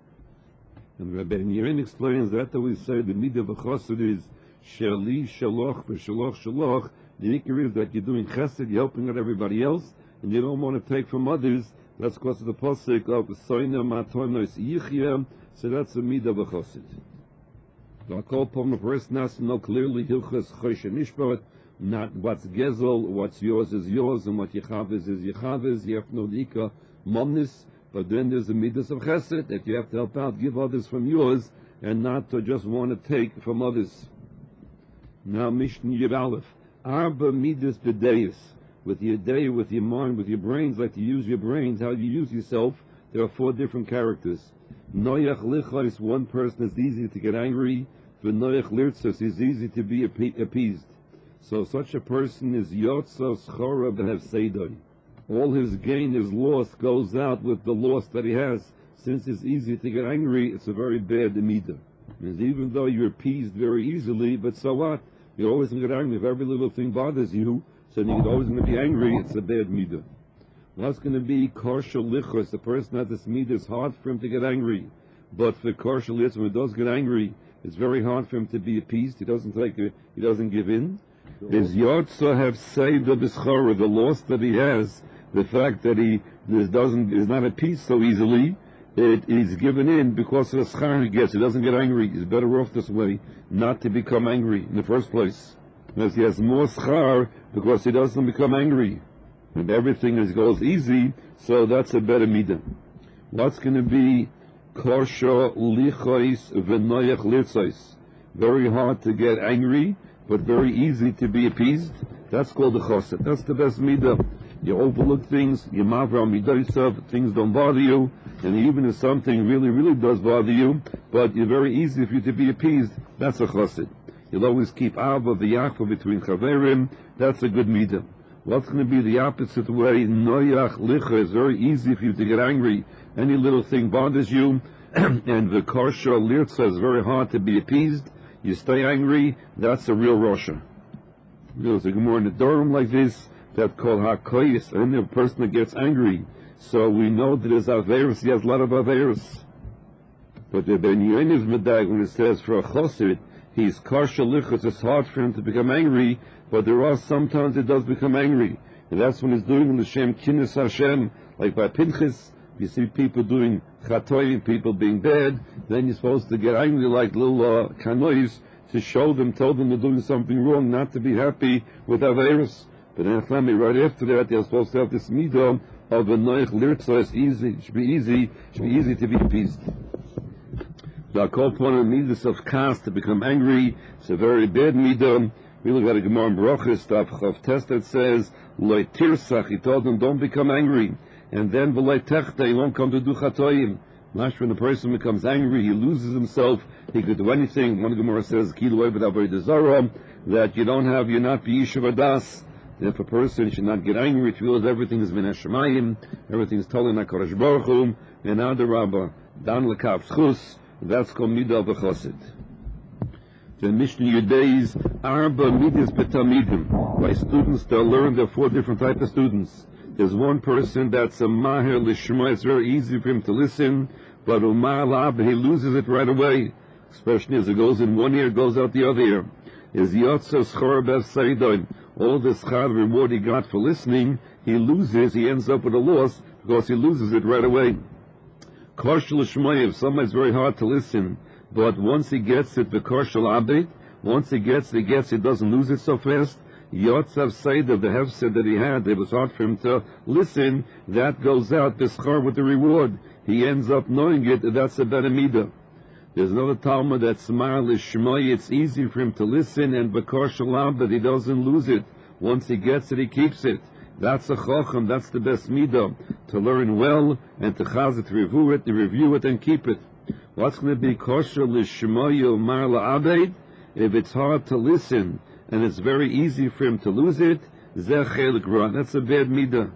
And Rabbi Yerin explains that that we say the midah of a chassid is shali, shaloch, v'shaloch, shaloch. The ikar is that you're doing chesed, you're helping out everybody else, and you don't want to take from others. That's because of the pasuk of Soina Matonos Yichya, so that's a midah of a chassid. The Kol Pom of person has to know clearly Hilchas Chosh Mishpat, not what's gezel, what's yours is yours, and what Yechaviz is Yechaviz. You have to know the Ika Momnis, but then there's the midas of chesed that you have to help out, give others from yours, and not to just want to take from others. Now Mishnah Yud Aleph, Arba midas b'deis. With your day, with your mind, with your brains, like to use your brains, how you use yourself, there are four different characters. Noyach lichais, one person is easy to get angry. V'noyach lirtzos is easy to be appeased. So such a person is yotzos chora b'hefseidoi. All his gain, his loss, goes out with the loss that he has. Since it's easy to get angry, it's a very bad midah. And even though you're appeased very easily, but so what? You're always going to get angry. If every little thing bothers you, so you're always going to be angry, it's a bad midah. What's going to be koshel lichos? The person has this midah, it's hard for him to get angry. But for Korshel Litzim, when he does get angry, it's very hard for him to be appeased. He doesn't take it, he doesn't give in. His Yotza have saved the Bischora, the loss that he has, the fact that he this doesn't is not appeased so easily. It is given in because of the schar he gets. He doesn't get angry. He's better off this way, not to become angry in the first place. Because he has more schar because he doesn't become angry. And everything is, goes easy, so that's a better midah. What's going to be korsha lichois v'noyach litzos? Very hard to get angry, but very easy to be appeased. That's called the chosed. That's the best midah. You overlook things, you mavra midosav, things don't bother you, and even if something really, really does bother you, but it's very easy for you to be appeased, that's a chosed. You'll always keep Abba v'yachva between chaverim, that's a good midah. What's going to be the opposite way? Noyach licha is very easy for you to get angry. Any little thing bothers you, and the korsha lirtza is very hard to be appeased. You stay angry, that's a real Rosha. There's a Gemara in the Durham like this, that called hakoyis, and the person that gets angry. So we know that there's Averis, he has a lot of Averis. But the Ben Yoiniv Medag, when it says for a chosid, he's karsha lichus, it's hard for him to become angry, but there are sometimes it does become angry. And that's when he's doing the Shem Kinnis Hashem, like by Pinchas, you see people doing chatoyim, people being bad, then you're supposed to get angry like little uh, kanois, to show them, tell them they're doing something wrong, not to be happy with Averis. But in family, right after that, they're supposed to have this midah of a noich lirtza. It's easy. It should be easy. It should be easy to be appeased. The call upon a midas of kas to become angry. It's a very bad midah. We look at a Gemara in Brachos, stuff of test that says loy tirsach. He told them, don't become angry, and then v'loy techta. He won't come to do chatoyim. Not when a person becomes angry, he loses himself. He could do anything. One Gemara says kilu b'davay dezara, that you don't have, you're not b'yishuv adas. If a person should not get angry, it feels everything is min hashemayim, everything is told in HaKadosh Baruch Hu, and adarabba, dan l'kav schus, that's called midah v'chosid. The Mishnah Yudays, arba midas betamidim. By students, they'll learn there are four different types of students. There's one person that's a maher lishma, it's very easy for him to listen, but umar lab, he loses it right away, especially as it goes in one ear, it goes out the other ear. Is yotza schor bev seidoin. All the schar reward he got for listening, he loses, he ends up with a loss, because he loses it right away. Korshel Shmoyev, sometimes very hard to listen, but once he gets it, the Korshel Abed, once he gets it, he gets it, doesn't lose it so fast. Yotzav Seidav, the hefsed that he had, it was hard for him to listen, that goes out, the schar with the reward. He ends up knowing it, that's a better midah. There's another Talmud that's Smar Lishmoy, it's easy for him to listen, and Bakar Shalam, but he doesn't lose it. Once he gets it, he keeps it. That's a Chacham, that's the best midah, to learn well, and to chazit, to review it, to review it, and keep it. What's going to be Kosher Lishmoy Umar La'abed? If it's hard to listen, and it's very easy for him to lose it, Zeh Chelik Ra, that's a bad midah.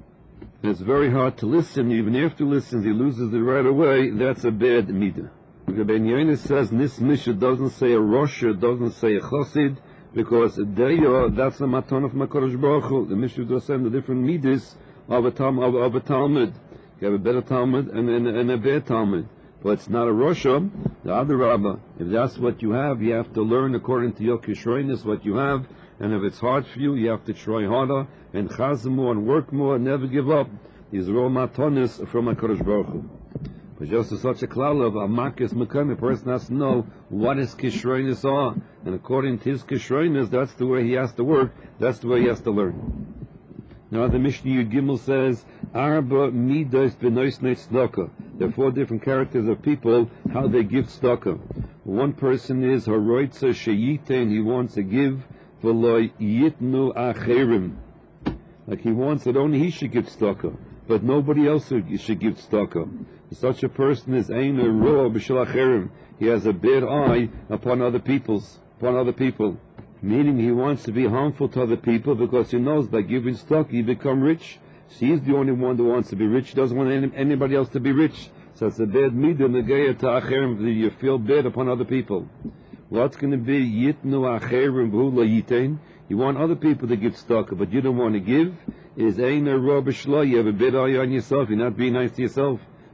And it's very hard to listen, even after he listens, he loses it right away, that's a bad midah. The Ben Yonis says this Mishnah doesn't say a Rosh, it doesn't say a Chosid, because they are, that's a Matan of HaKadosh Baruch Hu. The Mishnah does send the different midas of a, Talmud, of, of a Talmud. You have a better Talmud and, and, and a bad Talmud. But it's not a Rosh, the other Rabbah. If that's what you have, you have to learn according to your Kishroinus what you have, and if it's hard for you, you have to try harder, and chaz more, and work more, and never give up. These are all Matanis from HaKadosh Baruch Hu. But just as such a klal of a makis mekan, a person has to know what his kishroinus are, and according to his kishroinus, that's the way he has to work, that's the way he has to learn. Now the Mishnah Yud Gimel says, Arba midos benoisnei tzedakah. There are four different characters of people, how they give tzedakah. One person is haroitza sheyitein, he wants to give, v'lo yitnu acherim. Like he wants that only he should give tzedakah, but nobody else should give tzedakah. Such a person is ein roa b'shel acherim. He has a bad eye upon other people's, upon other people. Meaning he wants to be harmful to other people because he knows by giving stock he become rich. So he's the only one that wants to be rich. He doesn't want any, anybody else to be rich. So it's a bad midah negaya to acherim. You feel bad upon other people. What's going to be yitnu acherim v'hu yitein? You want other people to give stock, but you don't want to give. Is ein roa b'shlo. You have a bad eye on yourself. You're not being nice to yourself.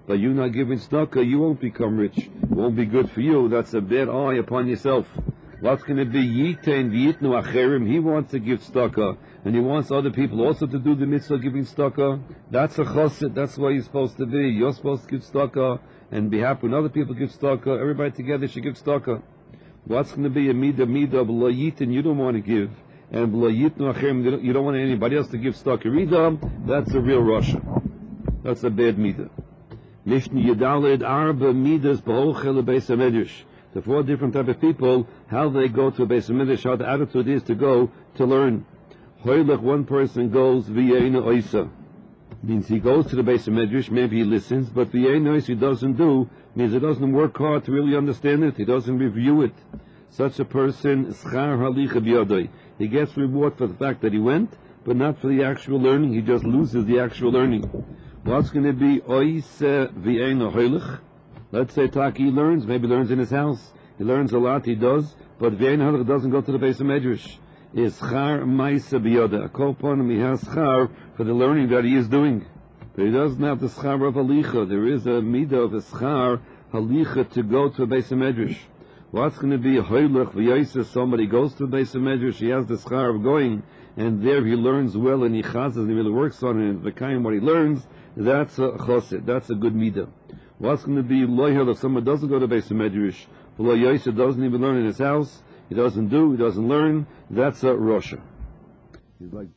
By you not giving tzedakah, you won't become rich. It won't be good for you. That's a bad eye upon yourself. What's going to be yitain v'yitnu acherim? He wants to give tzedakah, and he wants other people also to do the mitzvah of giving tzedakah. That's a chassid. That's where you're supposed to be. You're supposed to give tzedakah and be happy when other people give tzedakah. Everybody together should give tzedakah. What's going to be a midah midah b'lo yitin? You don't want to give, and b'lo yitnu acherim. You don't want anybody else to give tzedakah. Rida, that's a real Russia. That's a bad midah. Mishnah Yedaled Arba Midas B'Ochel Beis HaMedrash. The four different type of people, how they go to a Beis HaMedrash, how the attitude is to go to learn. Hoylech, one person goes V'yeina Oisa. Means he goes to the Beis HaMedrash, maybe he listens, but V'yeina Oisa he doesn't do, means he doesn't work hard to really understand it, he doesn't review it. Such a person, Schar Halicha B'Yodai. He gets reward for the fact that he went, but not for the actual learning, he just loses the actual learning. What's going to be oise v'eino hoylech? Let's say Taki learns, maybe learns in his house. He learns a lot, he does, but v'eino hoylech doesn't go to the Beis HaMedrash. Is char maisa biyoda. A kolponim, he has char for the learning that he is doing. But he doesn't have the schar of halicha. There is a midah of a schar halicha to go to a Beis HaMedrash. What's going to be hoylech v'yoise? Somebody goes to the Beis HaMedrash, he has the schar of going, and there he learns well, and he chazes, and he really works on it, and the kind what he learns, that's a chosid, that's a good midah. What's going to be loyal if someone doesn't go to Beis HaMedrash, Lo Yosef doesn't even learn in his house, he doesn't do, he doesn't learn, that's a Rosha. He's like,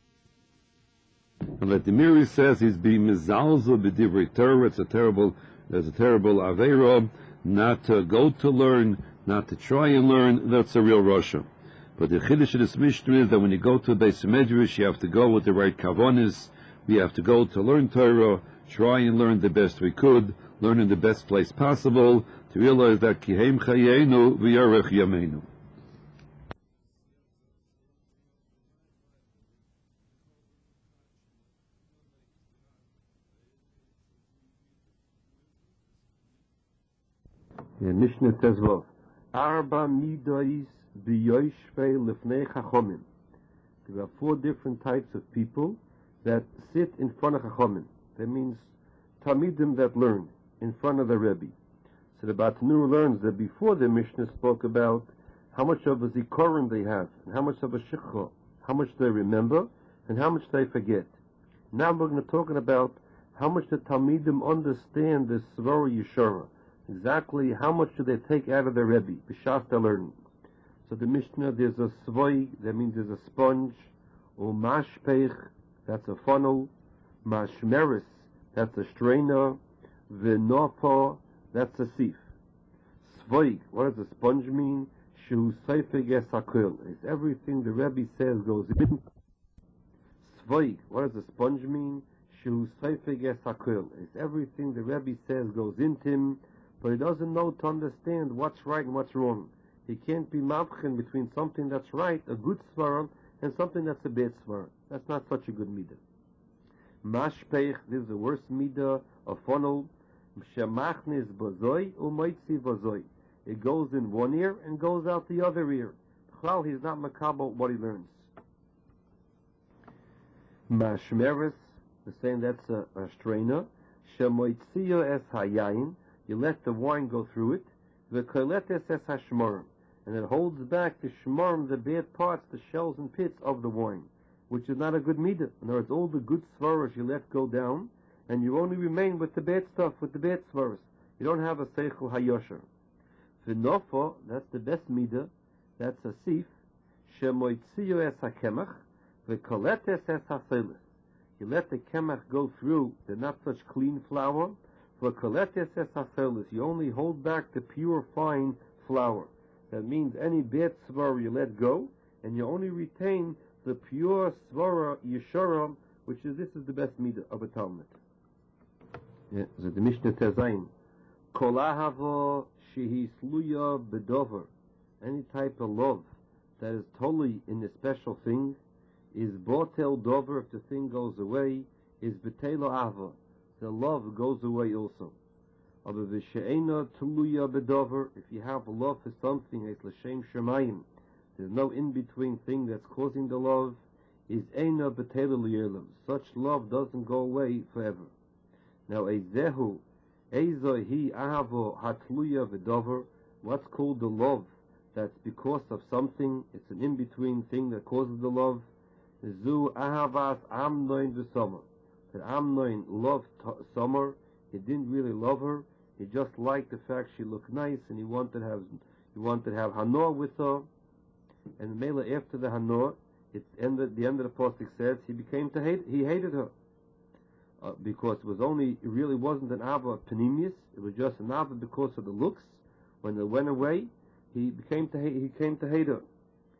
and like the Miri says, he's being mizalzel b'divrei Torah, it's a terrible, there's a terrible aveira, not to go to learn, not to try and learn, that's a real Rosha. But the chiddush of this Mishnah is that when you go to Beis HaMedrash, you have to go with the right kavanis. We have to go to learn Torah, try and learn the best we could, learn in the best place possible, to realize that kihem chayenu v'yarech yameinu. The Mishnah says, "Well, arba midois b'yoshvei lifnei chachomim." There are four different types of people that sit in front of Chachamim. That means Talmidim that learn in front of the Rebbe. So the Batnu learns that before the Mishnah spoke about how much of a zikorim they have, and how much of a shikha, how much they remember, and how much they forget. Now we're going to talk about how much the Talmidim understand the Svara Yeshara. Exactly how much do they take out of the Rebbe, b'shas they're learning. So the Mishnah, there's a svoi, that means there's a sponge, or mashpeich, that's a funnel, mashmeris, that's a strainer, v'nopo, that's a sieve. Svoi, what does a sponge mean? Shehu seifeg es hakol, it's everything the Rebbe says goes in. Svoi, what does a sponge mean? Shehu seifeg es hakol, it's everything the Rebbe says goes into him, but he doesn't know to understand what's right and what's wrong. He can't be mavchen between something that's right, a good svara, and something that's a bad svara. That's not such a good midah. Mashpeich, this is the worst midah, a funnel. Shemachnis bozoi umoitzi bozoi. It goes in one ear and goes out the other ear. Chal, he's not makabel what he learns. Mashmeris, the saying that's a, a strainer. Shemoitziyo es hayayin. You let the wine go through it. V'koletes es hashmorim. And it holds back the shmorim, the bad parts, the shells and pits of the wine, which is not a good midah. In other words, all the good svaras you let go down, and you only remain with the bad stuff, with the bad svaras. You don't have a seichel hayosher. V'nofa, that's the best midah, that's a sif, shemoitziyo es hakemach, v'koletes es haselis. You let the kemach go through the not such clean flour, v'koletes es haselis. You only hold back the pure, fine flour. That means any bad svara you let go, and you only retain the pure svara yeshara, which is, this is the best midah of a Talmud. Yeah, so the Mishnah Tezayin, Kol ahava shehi sluya bedover, any type of love that is totally in a special thing, is botel dover, if the thing goes away, is betelo ahava, the love goes away also. If you have a love for something, it's l'shem shemayim, there's no in-between thing that's causing the love, is eina b'teilu li'elam. Such love doesn't go away forever. Now, a zehu Ezo hi ahavo hatluya v'dover. What's called the love that's because of something? It's an in-between thing that causes the love. Zu ahavas amnoin v'somer. That Amnon loved Summer. He didn't really love her. He just liked the fact she looked nice, and he wanted to have he wanted to have Hanoah with her. And Mela, after the Hanoah, it's ended. The end of the pasuk says he became to hate. He hated her uh, because it was only. It really wasn't an Ava Panemius. It was just an Ava because of the looks. When they went away, he became to hate. He came to hate her.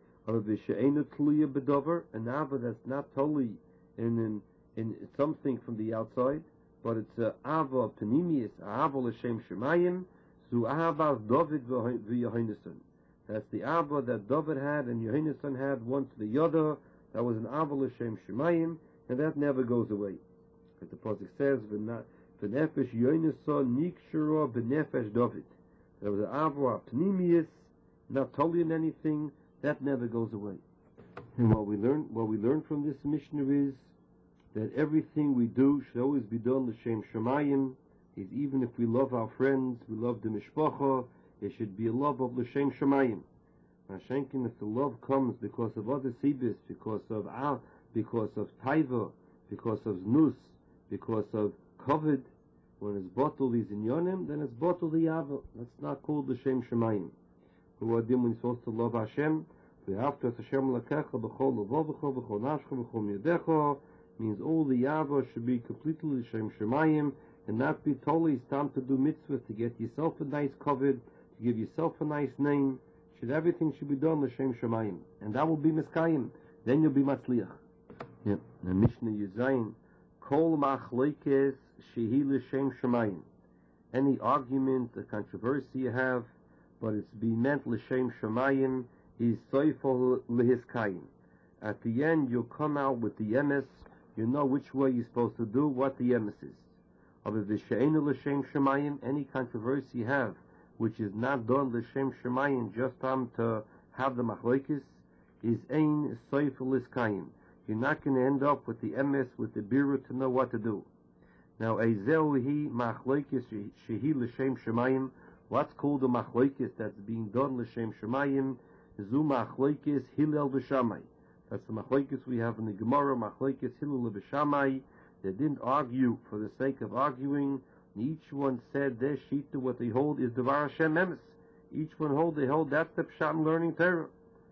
An Ava that's not totally in in, in something from the outside, but it's a Ava Panemius, Ava l'shem Shemayim, zu Ava David v'Yohainason. That's the Ava that David had and Yohainason had, one to the other. That was an Ava l'shem Shemayim, and that never goes away. Because the pasuk says, "V'nefesh Yohainason nikshura b'nefesh David." There was an Ava Panemius, not totally in anything. That never goes away. And what we learn, what we learn from this Mishnah is that everything we do should always be done l'shem Shemayim. Is even if we love our friends, we love the mishpacha, it should be a love of l'shem Shemayim. Mashenkin, if the love comes because of other sibis, because of al, because of taiva, because of znus, because of kovid, when it's bottled is in yonim, then it's bottled the yava. That's not called l'shem Shemayim. Who are when supposed to love Hashem? We have to Hashem lakecha b'chol levovecha b'chol nafshecha b'chol miyadecha. Means all the yava should be completely l'shem Shemayim and not be totally time to do mitzvahs to get yourself a nice covet, to give yourself a nice name. Should everything should be done l'shem Shemayim, and that will be miskayim. Then you'll be matzliach. Yeah. The Mishnah Yuzayin kol machlekes shehi l'shem Shemayim. Any argument, a controversy you have, but it's be meant l'shem Shemayim, is soifol lehiskayim. At the end, you'll come out with the emes. You know which way you're supposed to do, what the emes is. Of the she'enu l'shem Shemayim, any controversy you have, which is not done l'shem Shemayim, just time to have the machlekes, is ein soifol lehiskayim. You're not going to end up with the emes, with the biru to know what to do. Now, ezeu hi machlekes shehi l'shem Shemayim. What's called the machlekes that's being done l'shem Shemayim? Zu machlekes Hillel v'Shammai. That's the machlekes we have in the Gemara, machlekes Hillel v'Shammai. They didn't argue for the sake of arguing. Each one said their shita, what they hold is Devar Hashem emes. Each one hold, they hold that's the pshat in learning Torah.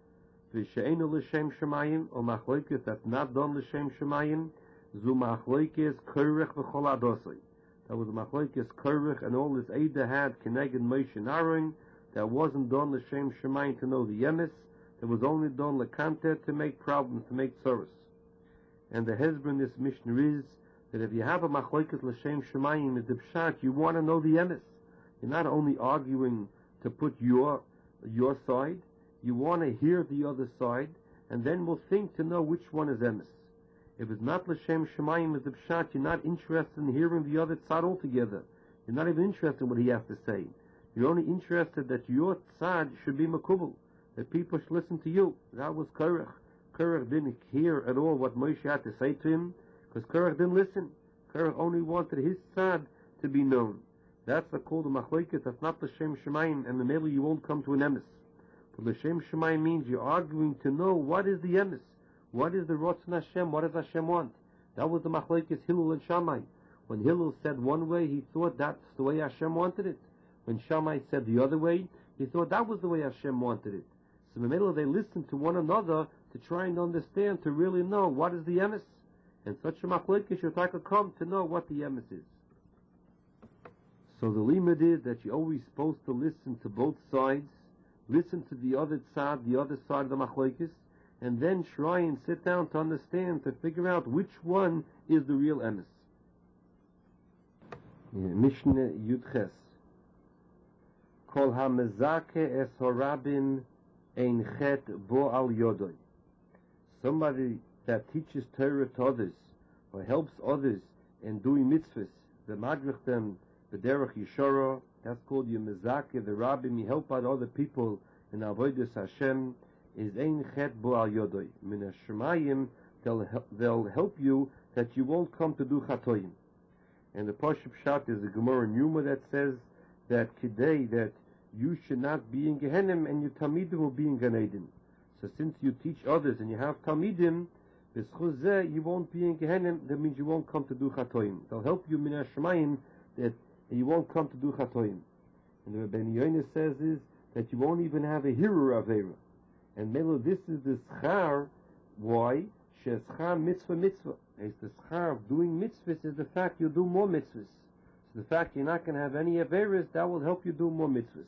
V'she'enu l'shem Shemayim, or machlekes that's not done l'shem Shemayim. Zu machlekes Korech v'chol adosai. That was the machlekes Korech and all this Eidah had Keneged Moshe and Aaron. That wasn't done l'shem Shemayim to know the emes. It was only done l'kante to make problems, to make tzoros. And the hezbollah in this Mishnah is that if you have a machlekes l'shem Shemayim in the pshat, you want to know the emes. You're not only arguing to put your your side. You want to hear the other side, and then we'll think to know which one is emes. If it's not l'shem Shemayim as the pshat, you're not interested in hearing the other side altogether. You're not even interested in what he has to say. You're only interested that your side should be makubal, that people should listen to you. That was Korach. Korach didn't hear at all what Moshe had to say to him, because Korach didn't listen. Korach only wanted his side to be known. That's the called the machlekes. That's not l'shem Shemayim, and the middle you won't come to an emes. But l'shem Shemayim means you're arguing to know what is the emes. What is the Ratzon Hashem? What does Hashem want? That was the machlekes Hillel and Shammai. When Hillel said one way, he thought that's the way Hashem wanted it. When Shammai said the other way, he thought that was the way Hashem wanted it. So in the middle, they listened to one another to try and understand, to really know what is the emes. And such a machlekes should like to come to know what the emes is. So the limit is that you're always supposed to listen to both sides, listen to the other side, the other side of the machlekes, and then try and sit down to understand, to figure out which one is the real emes. Mishnah Yudches. Kol ha-mezake es horabin ein chet bo al yodoi. Somebody that teaches Torah to others, or helps others in doing mitzvahs, the madrich them, the derech yishora, that's called your mezake, the rabbim, you help out other people in avodas Hashem, is ein chet bo al yodoi. Min ha-shemayim, they'll, they'll help you that you won't come to do chatoim. And the Pashup Pshat is the Gemara in Yuma that says that Kidei, that you should not be in Gehenim and your Talmidim will be in Gan Eden. So since you teach others and you have Talmidim, you won't be in Gehenim, that means you won't come to do Chatoim. They'll help you min Hashemayim that you won't come to do Chatoim. And the Rebbeinu Yoina says is that you won't even have a hero Avera. And Melo, this is the schar. Why? She schar mitzvah mitzvah. It's the schar of doing mitzvahs is the fact you do more mitzvahs. So the fact you're not going to have any averas, that will help you do more mitzvahs.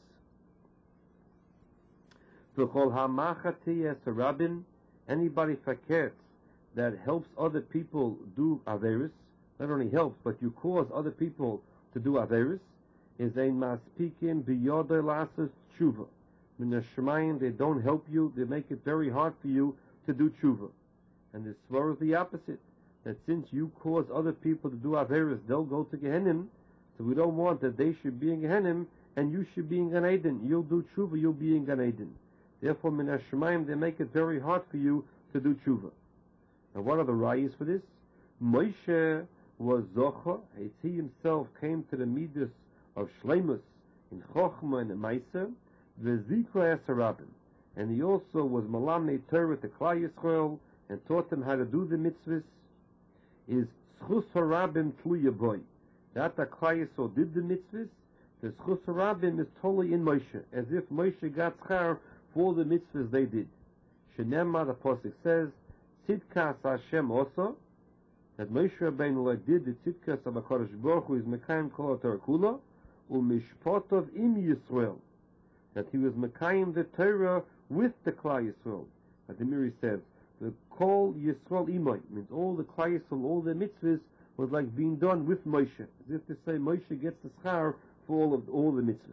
V'chol hamachati es rabin, anybody fakert that helps other people do averas, not only helps, but you cause other people to do averas, is ein maspikim biyodei lasas tshuva. Min hashemayim, they don't help you, they make it very hard for you to do tshuva. And the svar is the opposite, that since you cause other people to do averas, they'll go to Gehenim, so we don't want that they should be in Gehenim, and you should be in Gan Eden. You'll do tshuva, you'll be in Gan Eden. Therefore, min hashemayim, they make it very hard for you to do tshuva. And what are the rayas for this? Moshe was zocha, he himself came to the midas of shleimus in chochma and ma'aser, v'zikra es harabim, and he also was malamnei Torah to Klal Yisrael and taught them how to do the mitzvahs. Is schus harabim tluya boy. That the Klal Yisrael did the mitzvahs, the schus harabim is totally in Moshe, as if Moshe got schar for all the mitzvahs they did. Shenema, the pasuk says, Tzidkas Hashem also, that Moshe Rabbeinu like did the Tzidkas of HaKadosh Baruch Hu is Mekayim Kol HaTorah Kula, u'mishpotov im Yisrael, that he was Mekayim the Torah with the Klal Yisrael. As the Miri says, the Kol Yisrael Imay, means all the Klal Yisrael, all the mitzvahs, was like being done with Moshe, as if to say Moshe gets the schar for all of all the mitzvahs.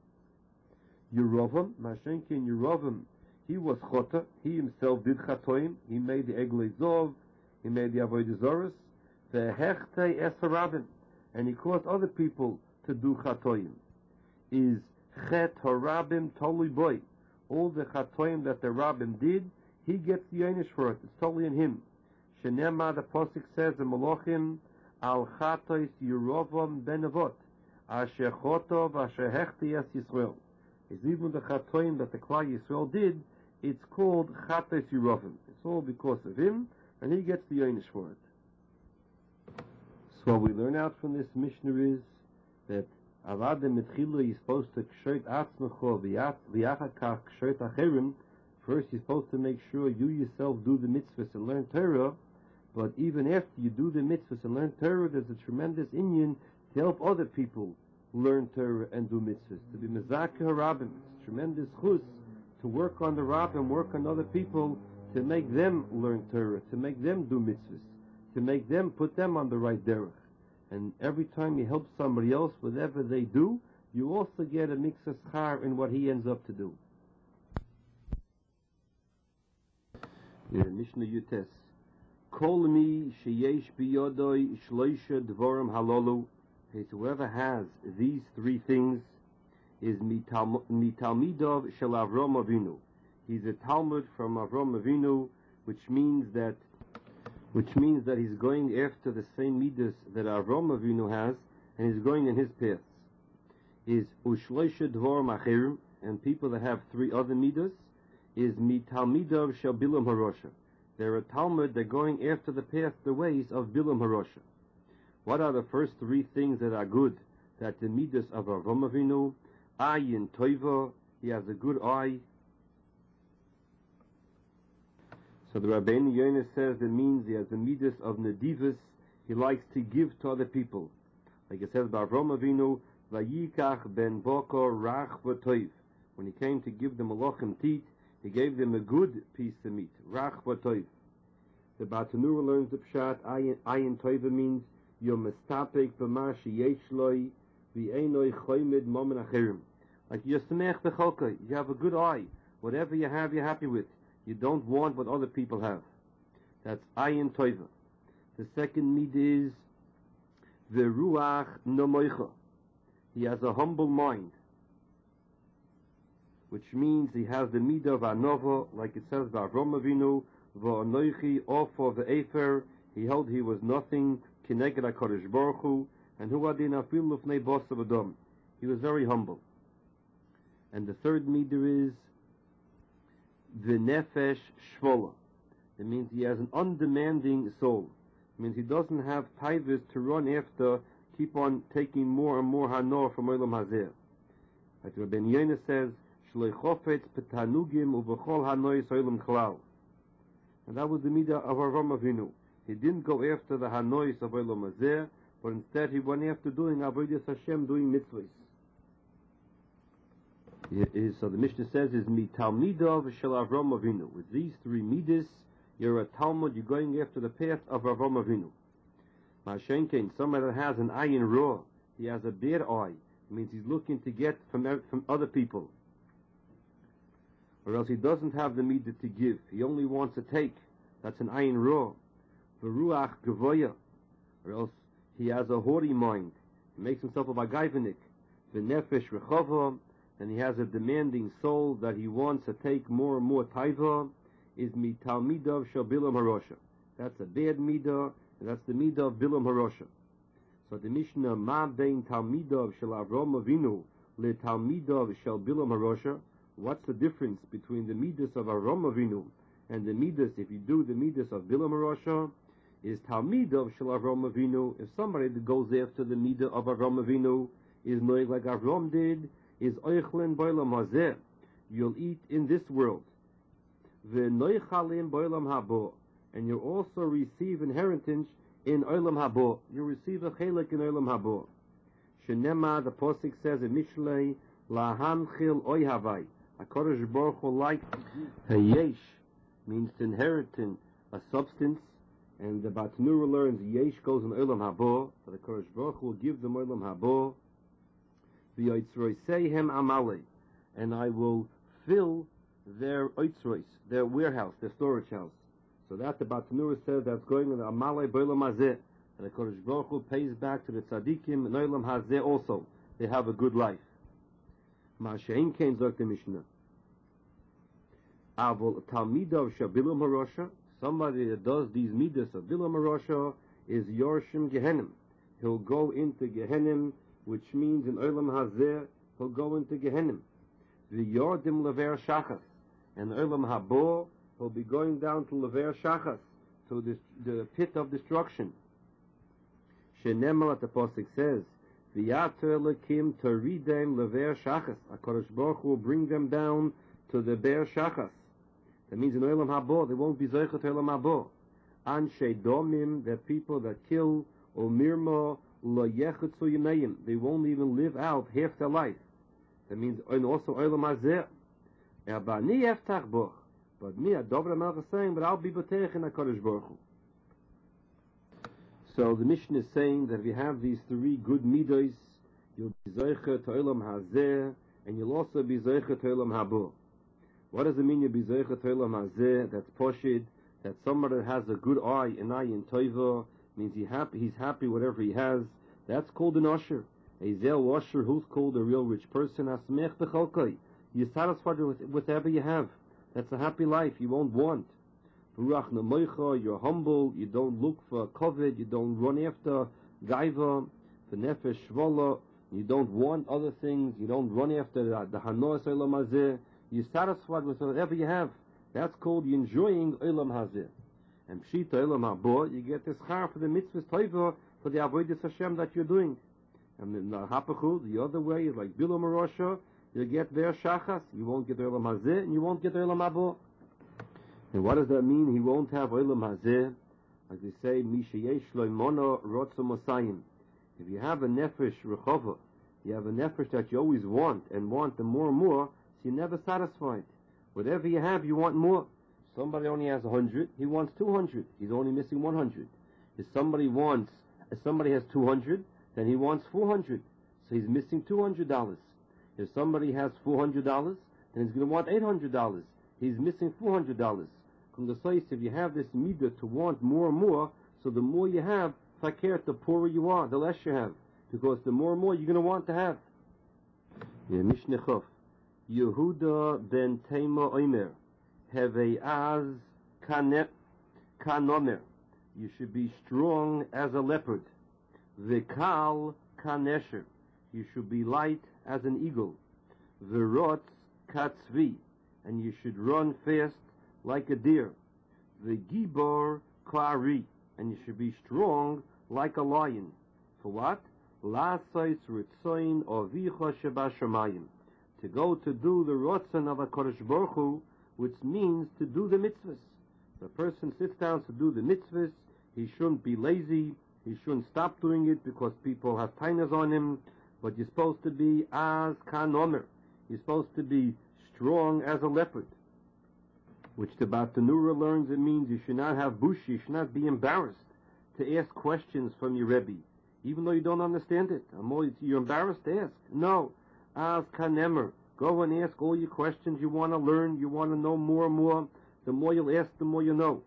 Yerovam, Mashenki and Yerovam, he was chota, he himself did chatoim, he made the eglei zov, he made the avodah zoros, the hechtei es harabim, and he caused other people to do chatoim. Is chet harabim totally boy. All the chatoim that the rabbim did, he gets the einish for it. It's totally in him. Shenema, the pasuk says in Malachim, al chatois Yerovam ben Avot, asher chotov asher hechtei es Yisrael. Is even the chatoim that the Klal Yisrael did, it's called Chates Yerovim. It's all because of him, and he gets the einish for it. So what we learn out from this Mishnah is that Avadim Mitchila is supposed to kshoit atzmecho v'yachakach kshoit acherim. First, you're supposed to make sure you yourself do the mitzvahs and learn Torah, but even after you do the mitzvahs and learn Torah, there's a tremendous inyan to help other people learn Torah and do mitzvahs. To be mezakeh harabim, it's tremendous chus to work on the Rabbim and work on other people to make them learn Torah, to make them do mitzvahs, to make them, put them on the right derech. And every time you help somebody else, whatever they do, you also get a mix of schar in what he ends up to do. In Mishnah Yutes, Kol mi sheyesh biyodoi shloisha dvorim halolu. Whoever has these three things is mitalmidov shel Avram Avinu. He's a Talmud from Avram Avinu, which means that which means that he's going after the same midas that Avram Avinu has, and he's going in his paths. Is ushloisha dvorim acherim, and people that have three other midas is mitalmidov shel Bilam Harosha. They're a Talmud, they're going after the path, the ways of Bilam Harosha. What are the first three things that are good? That the midas of Avram Avinu, ayin toiva, he has a good eye. So the Rabbeinu Yoina says it means he has the midas of nedivus, he likes to give to other people. Like it says about Avram Avinu, vayikach ben boko rach v'toiv. When he came to give them malachim teat, he gave them a good piece of meat, rach v'toiv. The Batanura learns the pshat, ayin, ayin toiva means you're mistapek b'ma sheyesh loi v'einoi choymed momen achirim. Like you're semech b'cholka, you have a good eye. Whatever you have, you're happy with. You don't want what other people have. That's ayin toiva. The second mid is v'ruach nomoicha. He has a humble mind, which means he has the midah of anova, like it says v'Avram Avinu v'anoichi ofo v'efer. He held he was nothing. Kineged HaKadosh Baruch Hu, And hu adin afilu lifnei bosav adam. He was very humble. And the third midah is the nefesh shvola. It means he has an undemanding soul. It means he doesn't have taivas to run after, keep on taking more and more hanor from olam hazeh. Like Rabbi Yonah says, shloi chofetz petanugim uvechol hanois olam klal. And that was the midah of Avraham Avinu. He didn't go after the hanois of olam hazeh, but instead he went after doing avodas Hashem, doing mitzvahs. So the Mishnah says is mi talmidav shel Avraham Avinu. With these three midas, you're a Talmud, you're going after the path of Avraham Avinu. Mashenkein, somebody that has an ayin raw, he has a bad eye. It means he's looking to get from from other people. Or else he doesn't have the midah to give. He only wants to take. That's an ayin raw. V'ruach gavoya. Or else he has a haughty mind. He makes himself a bagayvenik. V'nefesh rechava. And he has a demanding soul that he wants to take more and more taiva. Is mi talmidav shel bilam harosha. That's a bad midah, and that's the midah of bilam harosha. So the Mishnah, ma bein talmidav shel Avraham Avinu le talmidav shel bilam harosha. What's the difference between the midas of Avraham Avinu and the midas, if you do the midas of bilam harosha, is talmidav shel Avraham Avinu. If somebody that goes after the midah of Avraham Avinu is noig like Avraham did, is oichlen boilam hazeh. You'll eat in this world. V'noichalim boilam habo, and you also receive inheritance in olam habo. You receive a chelik in olam habo. Shenema, the posik says in Mishlei, lahanchil oihavai. HaKadosh Baruch Hu like hayesh means to inherit a substance, and the Batnura learns yesh goes in olam habo. So the HaKadosh Baruch Hu will give them olam habo. V'yotzroiseihem amalei, and I will fill their oitzrois, their warehouse, their storage house. So that the Batnura says that's going in the amalei boilam hazeh. And the HaKadosh Baruch Hu pays back to the tzaddikim and olam hazeh also. They have a good life. Ma'ashein kein zok the Mishnah. Avol talmidav shabilam harosha. Somebody that does these midas of bilam harosha is yorshim gehenim. He'll go into gehenim, which means in olam hazeh he'll go into gehenim. The yordim lever shachas, and olam habo he'll be going down to lever shachas, to this, the pit of destruction. Shenemar, the pasuk says, v'yater lekim taridem lever shachas. HaKadosh Baruch Hu will bring them down to the ber shachas. That means in olam habo they won't be zeichet olam habo. Anshe domim, the people that kill, or mirma lo yechetzu yemeyim, they won't even live out half their life. That means, and also olam hazeh. Abani eftach boch, but me, Adovra Melech is saying, but I'll be b'teich in HaKadosh Baruch Hu. So the Mishnah is saying that if you have these three good midos, you'll be zeicher to olam hazeh, and you'll also be zeicher to olam habo. What does it mean you'll be zeicher to olam hazeh? That's poshid, that somebody that has a good eye, an eye in toiva, means he happy, he's happy whatever he has. That's called an usher. A zel usher, who's called a real rich person, asmech b'chalkai. You're satisfied with whatever you have. That's a happy life. You won't want. You're humble. You don't look for covet. You don't run after gaiva, the nefesh shvola. You don't want other things. You don't run after the, the hanos olam hazeh. You're satisfied with whatever you have. That's called you enjoying olam hazeh. And pshita olam habo, you get this schar for the mitzvahs toiva, for the avodas Hashem that you're doing. And then the hapachu, the other way is like bilam harosha. You get their shachas, you won't get olam hazeh, and you won't get olam habo. And what does that mean? He won't have olam hazeh. Like they say, mishayesh loimono rotzo mosayim. If you have a nefesh rechova, you have a nefesh that you always want, and want the more and more, so you're never satisfied. Whatever you have, you want more. Somebody only has a hundred, he wants two hundred. He's only missing one hundred. If somebody wants, if somebody has two hundred, then he wants four hundred. So he's missing two hundred dollars. If somebody has four hundred dollars, then he's going to want eight hundred dollars. He's missing four hundred dollars. From the source, if you have this midah to want more and more, so the more you have, fakir, the poorer you are, the less you have. Because the more and more you're going to want to have. Yeah, Mishneh Chof. Yehuda ben Tema Omer. Heve'az kanomer. You should be strong as a leopard. V'kal kanesher, you should be light as an eagle. V'rotz katzvi, and you should run fast like a deer. V'gibor kari, and you should be strong like a lion. For what? La'asais ritzoin ovicha shebashamayim, to go to do the rotzen of HaKadosh Baruch Hu, which means to do the mitzvahs. If a person sits down to do the mitzvahs, he shouldn't be lazy, he shouldn't stop doing it because people have tainas on him, but you're supposed to be as kanomer, you're supposed to be strong as a leopard, which the Batanura learns it means you should not have bush, you should not be embarrassed to ask questions from your Rebbe, even though you don't understand it. You're embarrassed to ask. No. As kanemer, go and ask all your questions you want to learn, you want to know more and more. The more you'll ask, the more you know.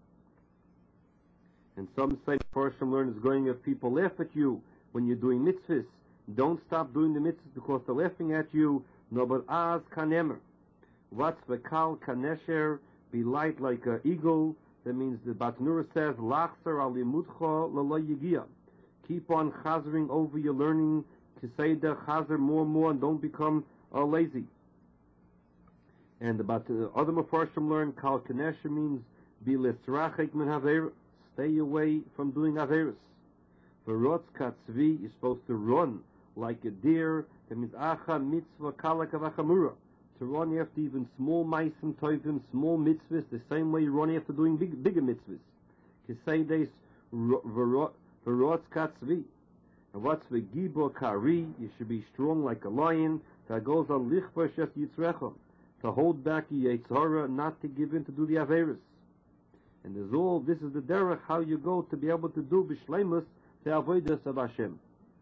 And some say first from learn is going if people laugh at you when you're doing mitzvahs. Don't stop doing the mitzvahs because they're laughing at you. No, but as kanemer. What's v'kal kanesher, be light like an eagle. That means the Batnura says, Lachzer alimutcha l'lo yigia. Keep on chazering over your learning, to say the chazer more and more, and don't become uh, lazy. And about the other Mefarshim learn, Kal Kanesha means, Be lesrachik min haver, stay away from doing averis. V'rotz katzvi, you're supposed to run like a deer. That means, Acha mitzvah kalak avachamura. To run after even small meisim toivim, small mitzvahs, the same way you run after doing big, bigger mitzvahs. Kiseides v'rotz katzvi. And what's the gibor kari? You should be strong like a lion. That goes on lichva shes yitzrecha, to hold back your yitzhara, not to give in to do the averis. And there's all, this is the derech how you go to be able to do b'shleimus the avodas of Hashem.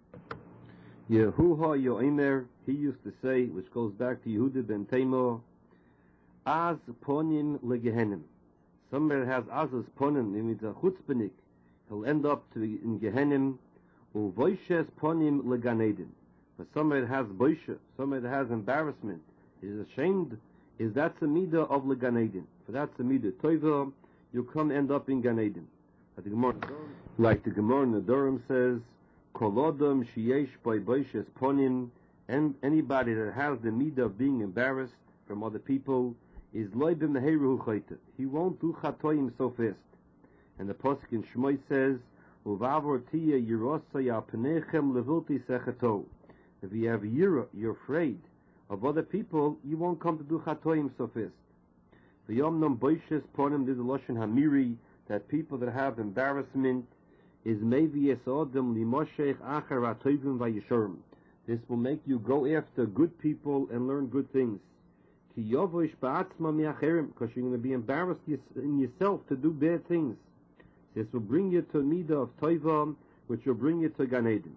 Yehuha Yoimer, he used to say, which goes back to Yehuda ben Taimur, Az ponim legehenim. Somebody has Az's ponim, it means a chutzpahnik. He'll end up to in Gehenim. Uvoishes ponim leganedin. For somebody that has boisha, somebody that has embarrassment, is ashamed, is that's a midah of leganedin. For that's a midah toiva, you come end up in Ganedin. Like the Gemara in the Durham says, Kolodom sheyesh by boishes ponim, and anybody that has the midah of being embarrassed from other people is loibim meheru chayte. He won't do chatoim so fast. And the pasuk in Shmoi says, Uvavor tiya yirosaya penechem levulti sechato. If you have yira, you're afraid of other people, you won't come to do chatoim so fast. The yomnom boishes ponim, there's a lashon hamiri, that people that have embarrassment is maybe esodem limoshech achar atoivim vayishorim. This will make you go after good people and learn good things. Ki yovosh ba'atzma mi'acherim, because you're going to be embarrassed in yourself to do bad things. This will bring you to a midah of toiva, which will bring you to Gan Eden.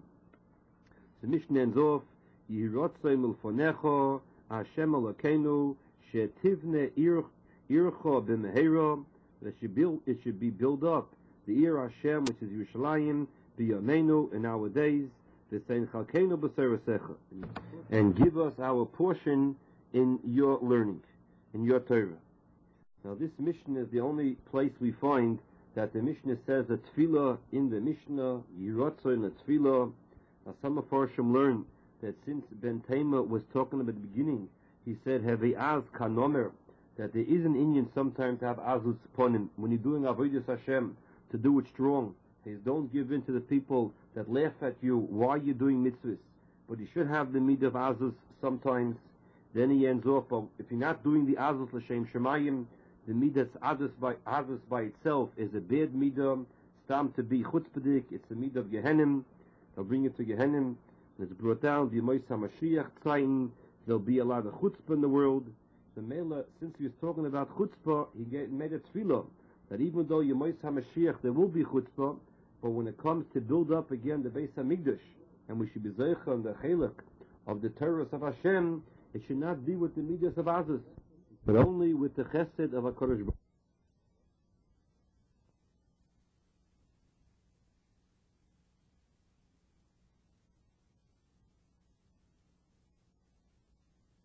The Mishnah ends off, Yihirotzei milfonecho, Hashem Elokeinu, shetivne ircho b'mehera, that it should be built up, the Ir Hashem, which is Yerushalayim, b'yameinu, in our days, v'sein chalkeinu b'serasecha, and give us our portion in your learning, in your Torah. Now this Mishnah is the only place we find that the Mishnah says a tefillah in the Mishnah, Yirotzah in a tefillah. Now some of Farshim learn that since Ben Taimur was talking about the beginning, he said, Hevi az kanomer, that there is an Indian sometimes to have azus ponim. When you're doing avodas Hashem, to do it strong. Says, don't give in to the people that laugh at you while you're doing mitzvahs. But you should have the midah of azus sometimes. Then he ends off, but if you're not doing the azus l'shem shemayim, the midah azus by azus by itself is a bad midah. It's time to be chutzpahdik. It's a midah of Gehenim. They'll bring it to Gehenim. It's brought down the Moshe HaMashiach Tzayin. There'll be a lot of chutzpah in the world. The Mela, since he was talking about chutzpah, he get, made a tefillah that even though you Moshe HaMashiach, there will be chutzpah, but when it comes to build up again the Beis HaMikdash, and we should be zeicha on the chelak of the Torah of Hashem, it should not be with the midas of Azus, but only with the chesed of HaKadosh Baruch Hu.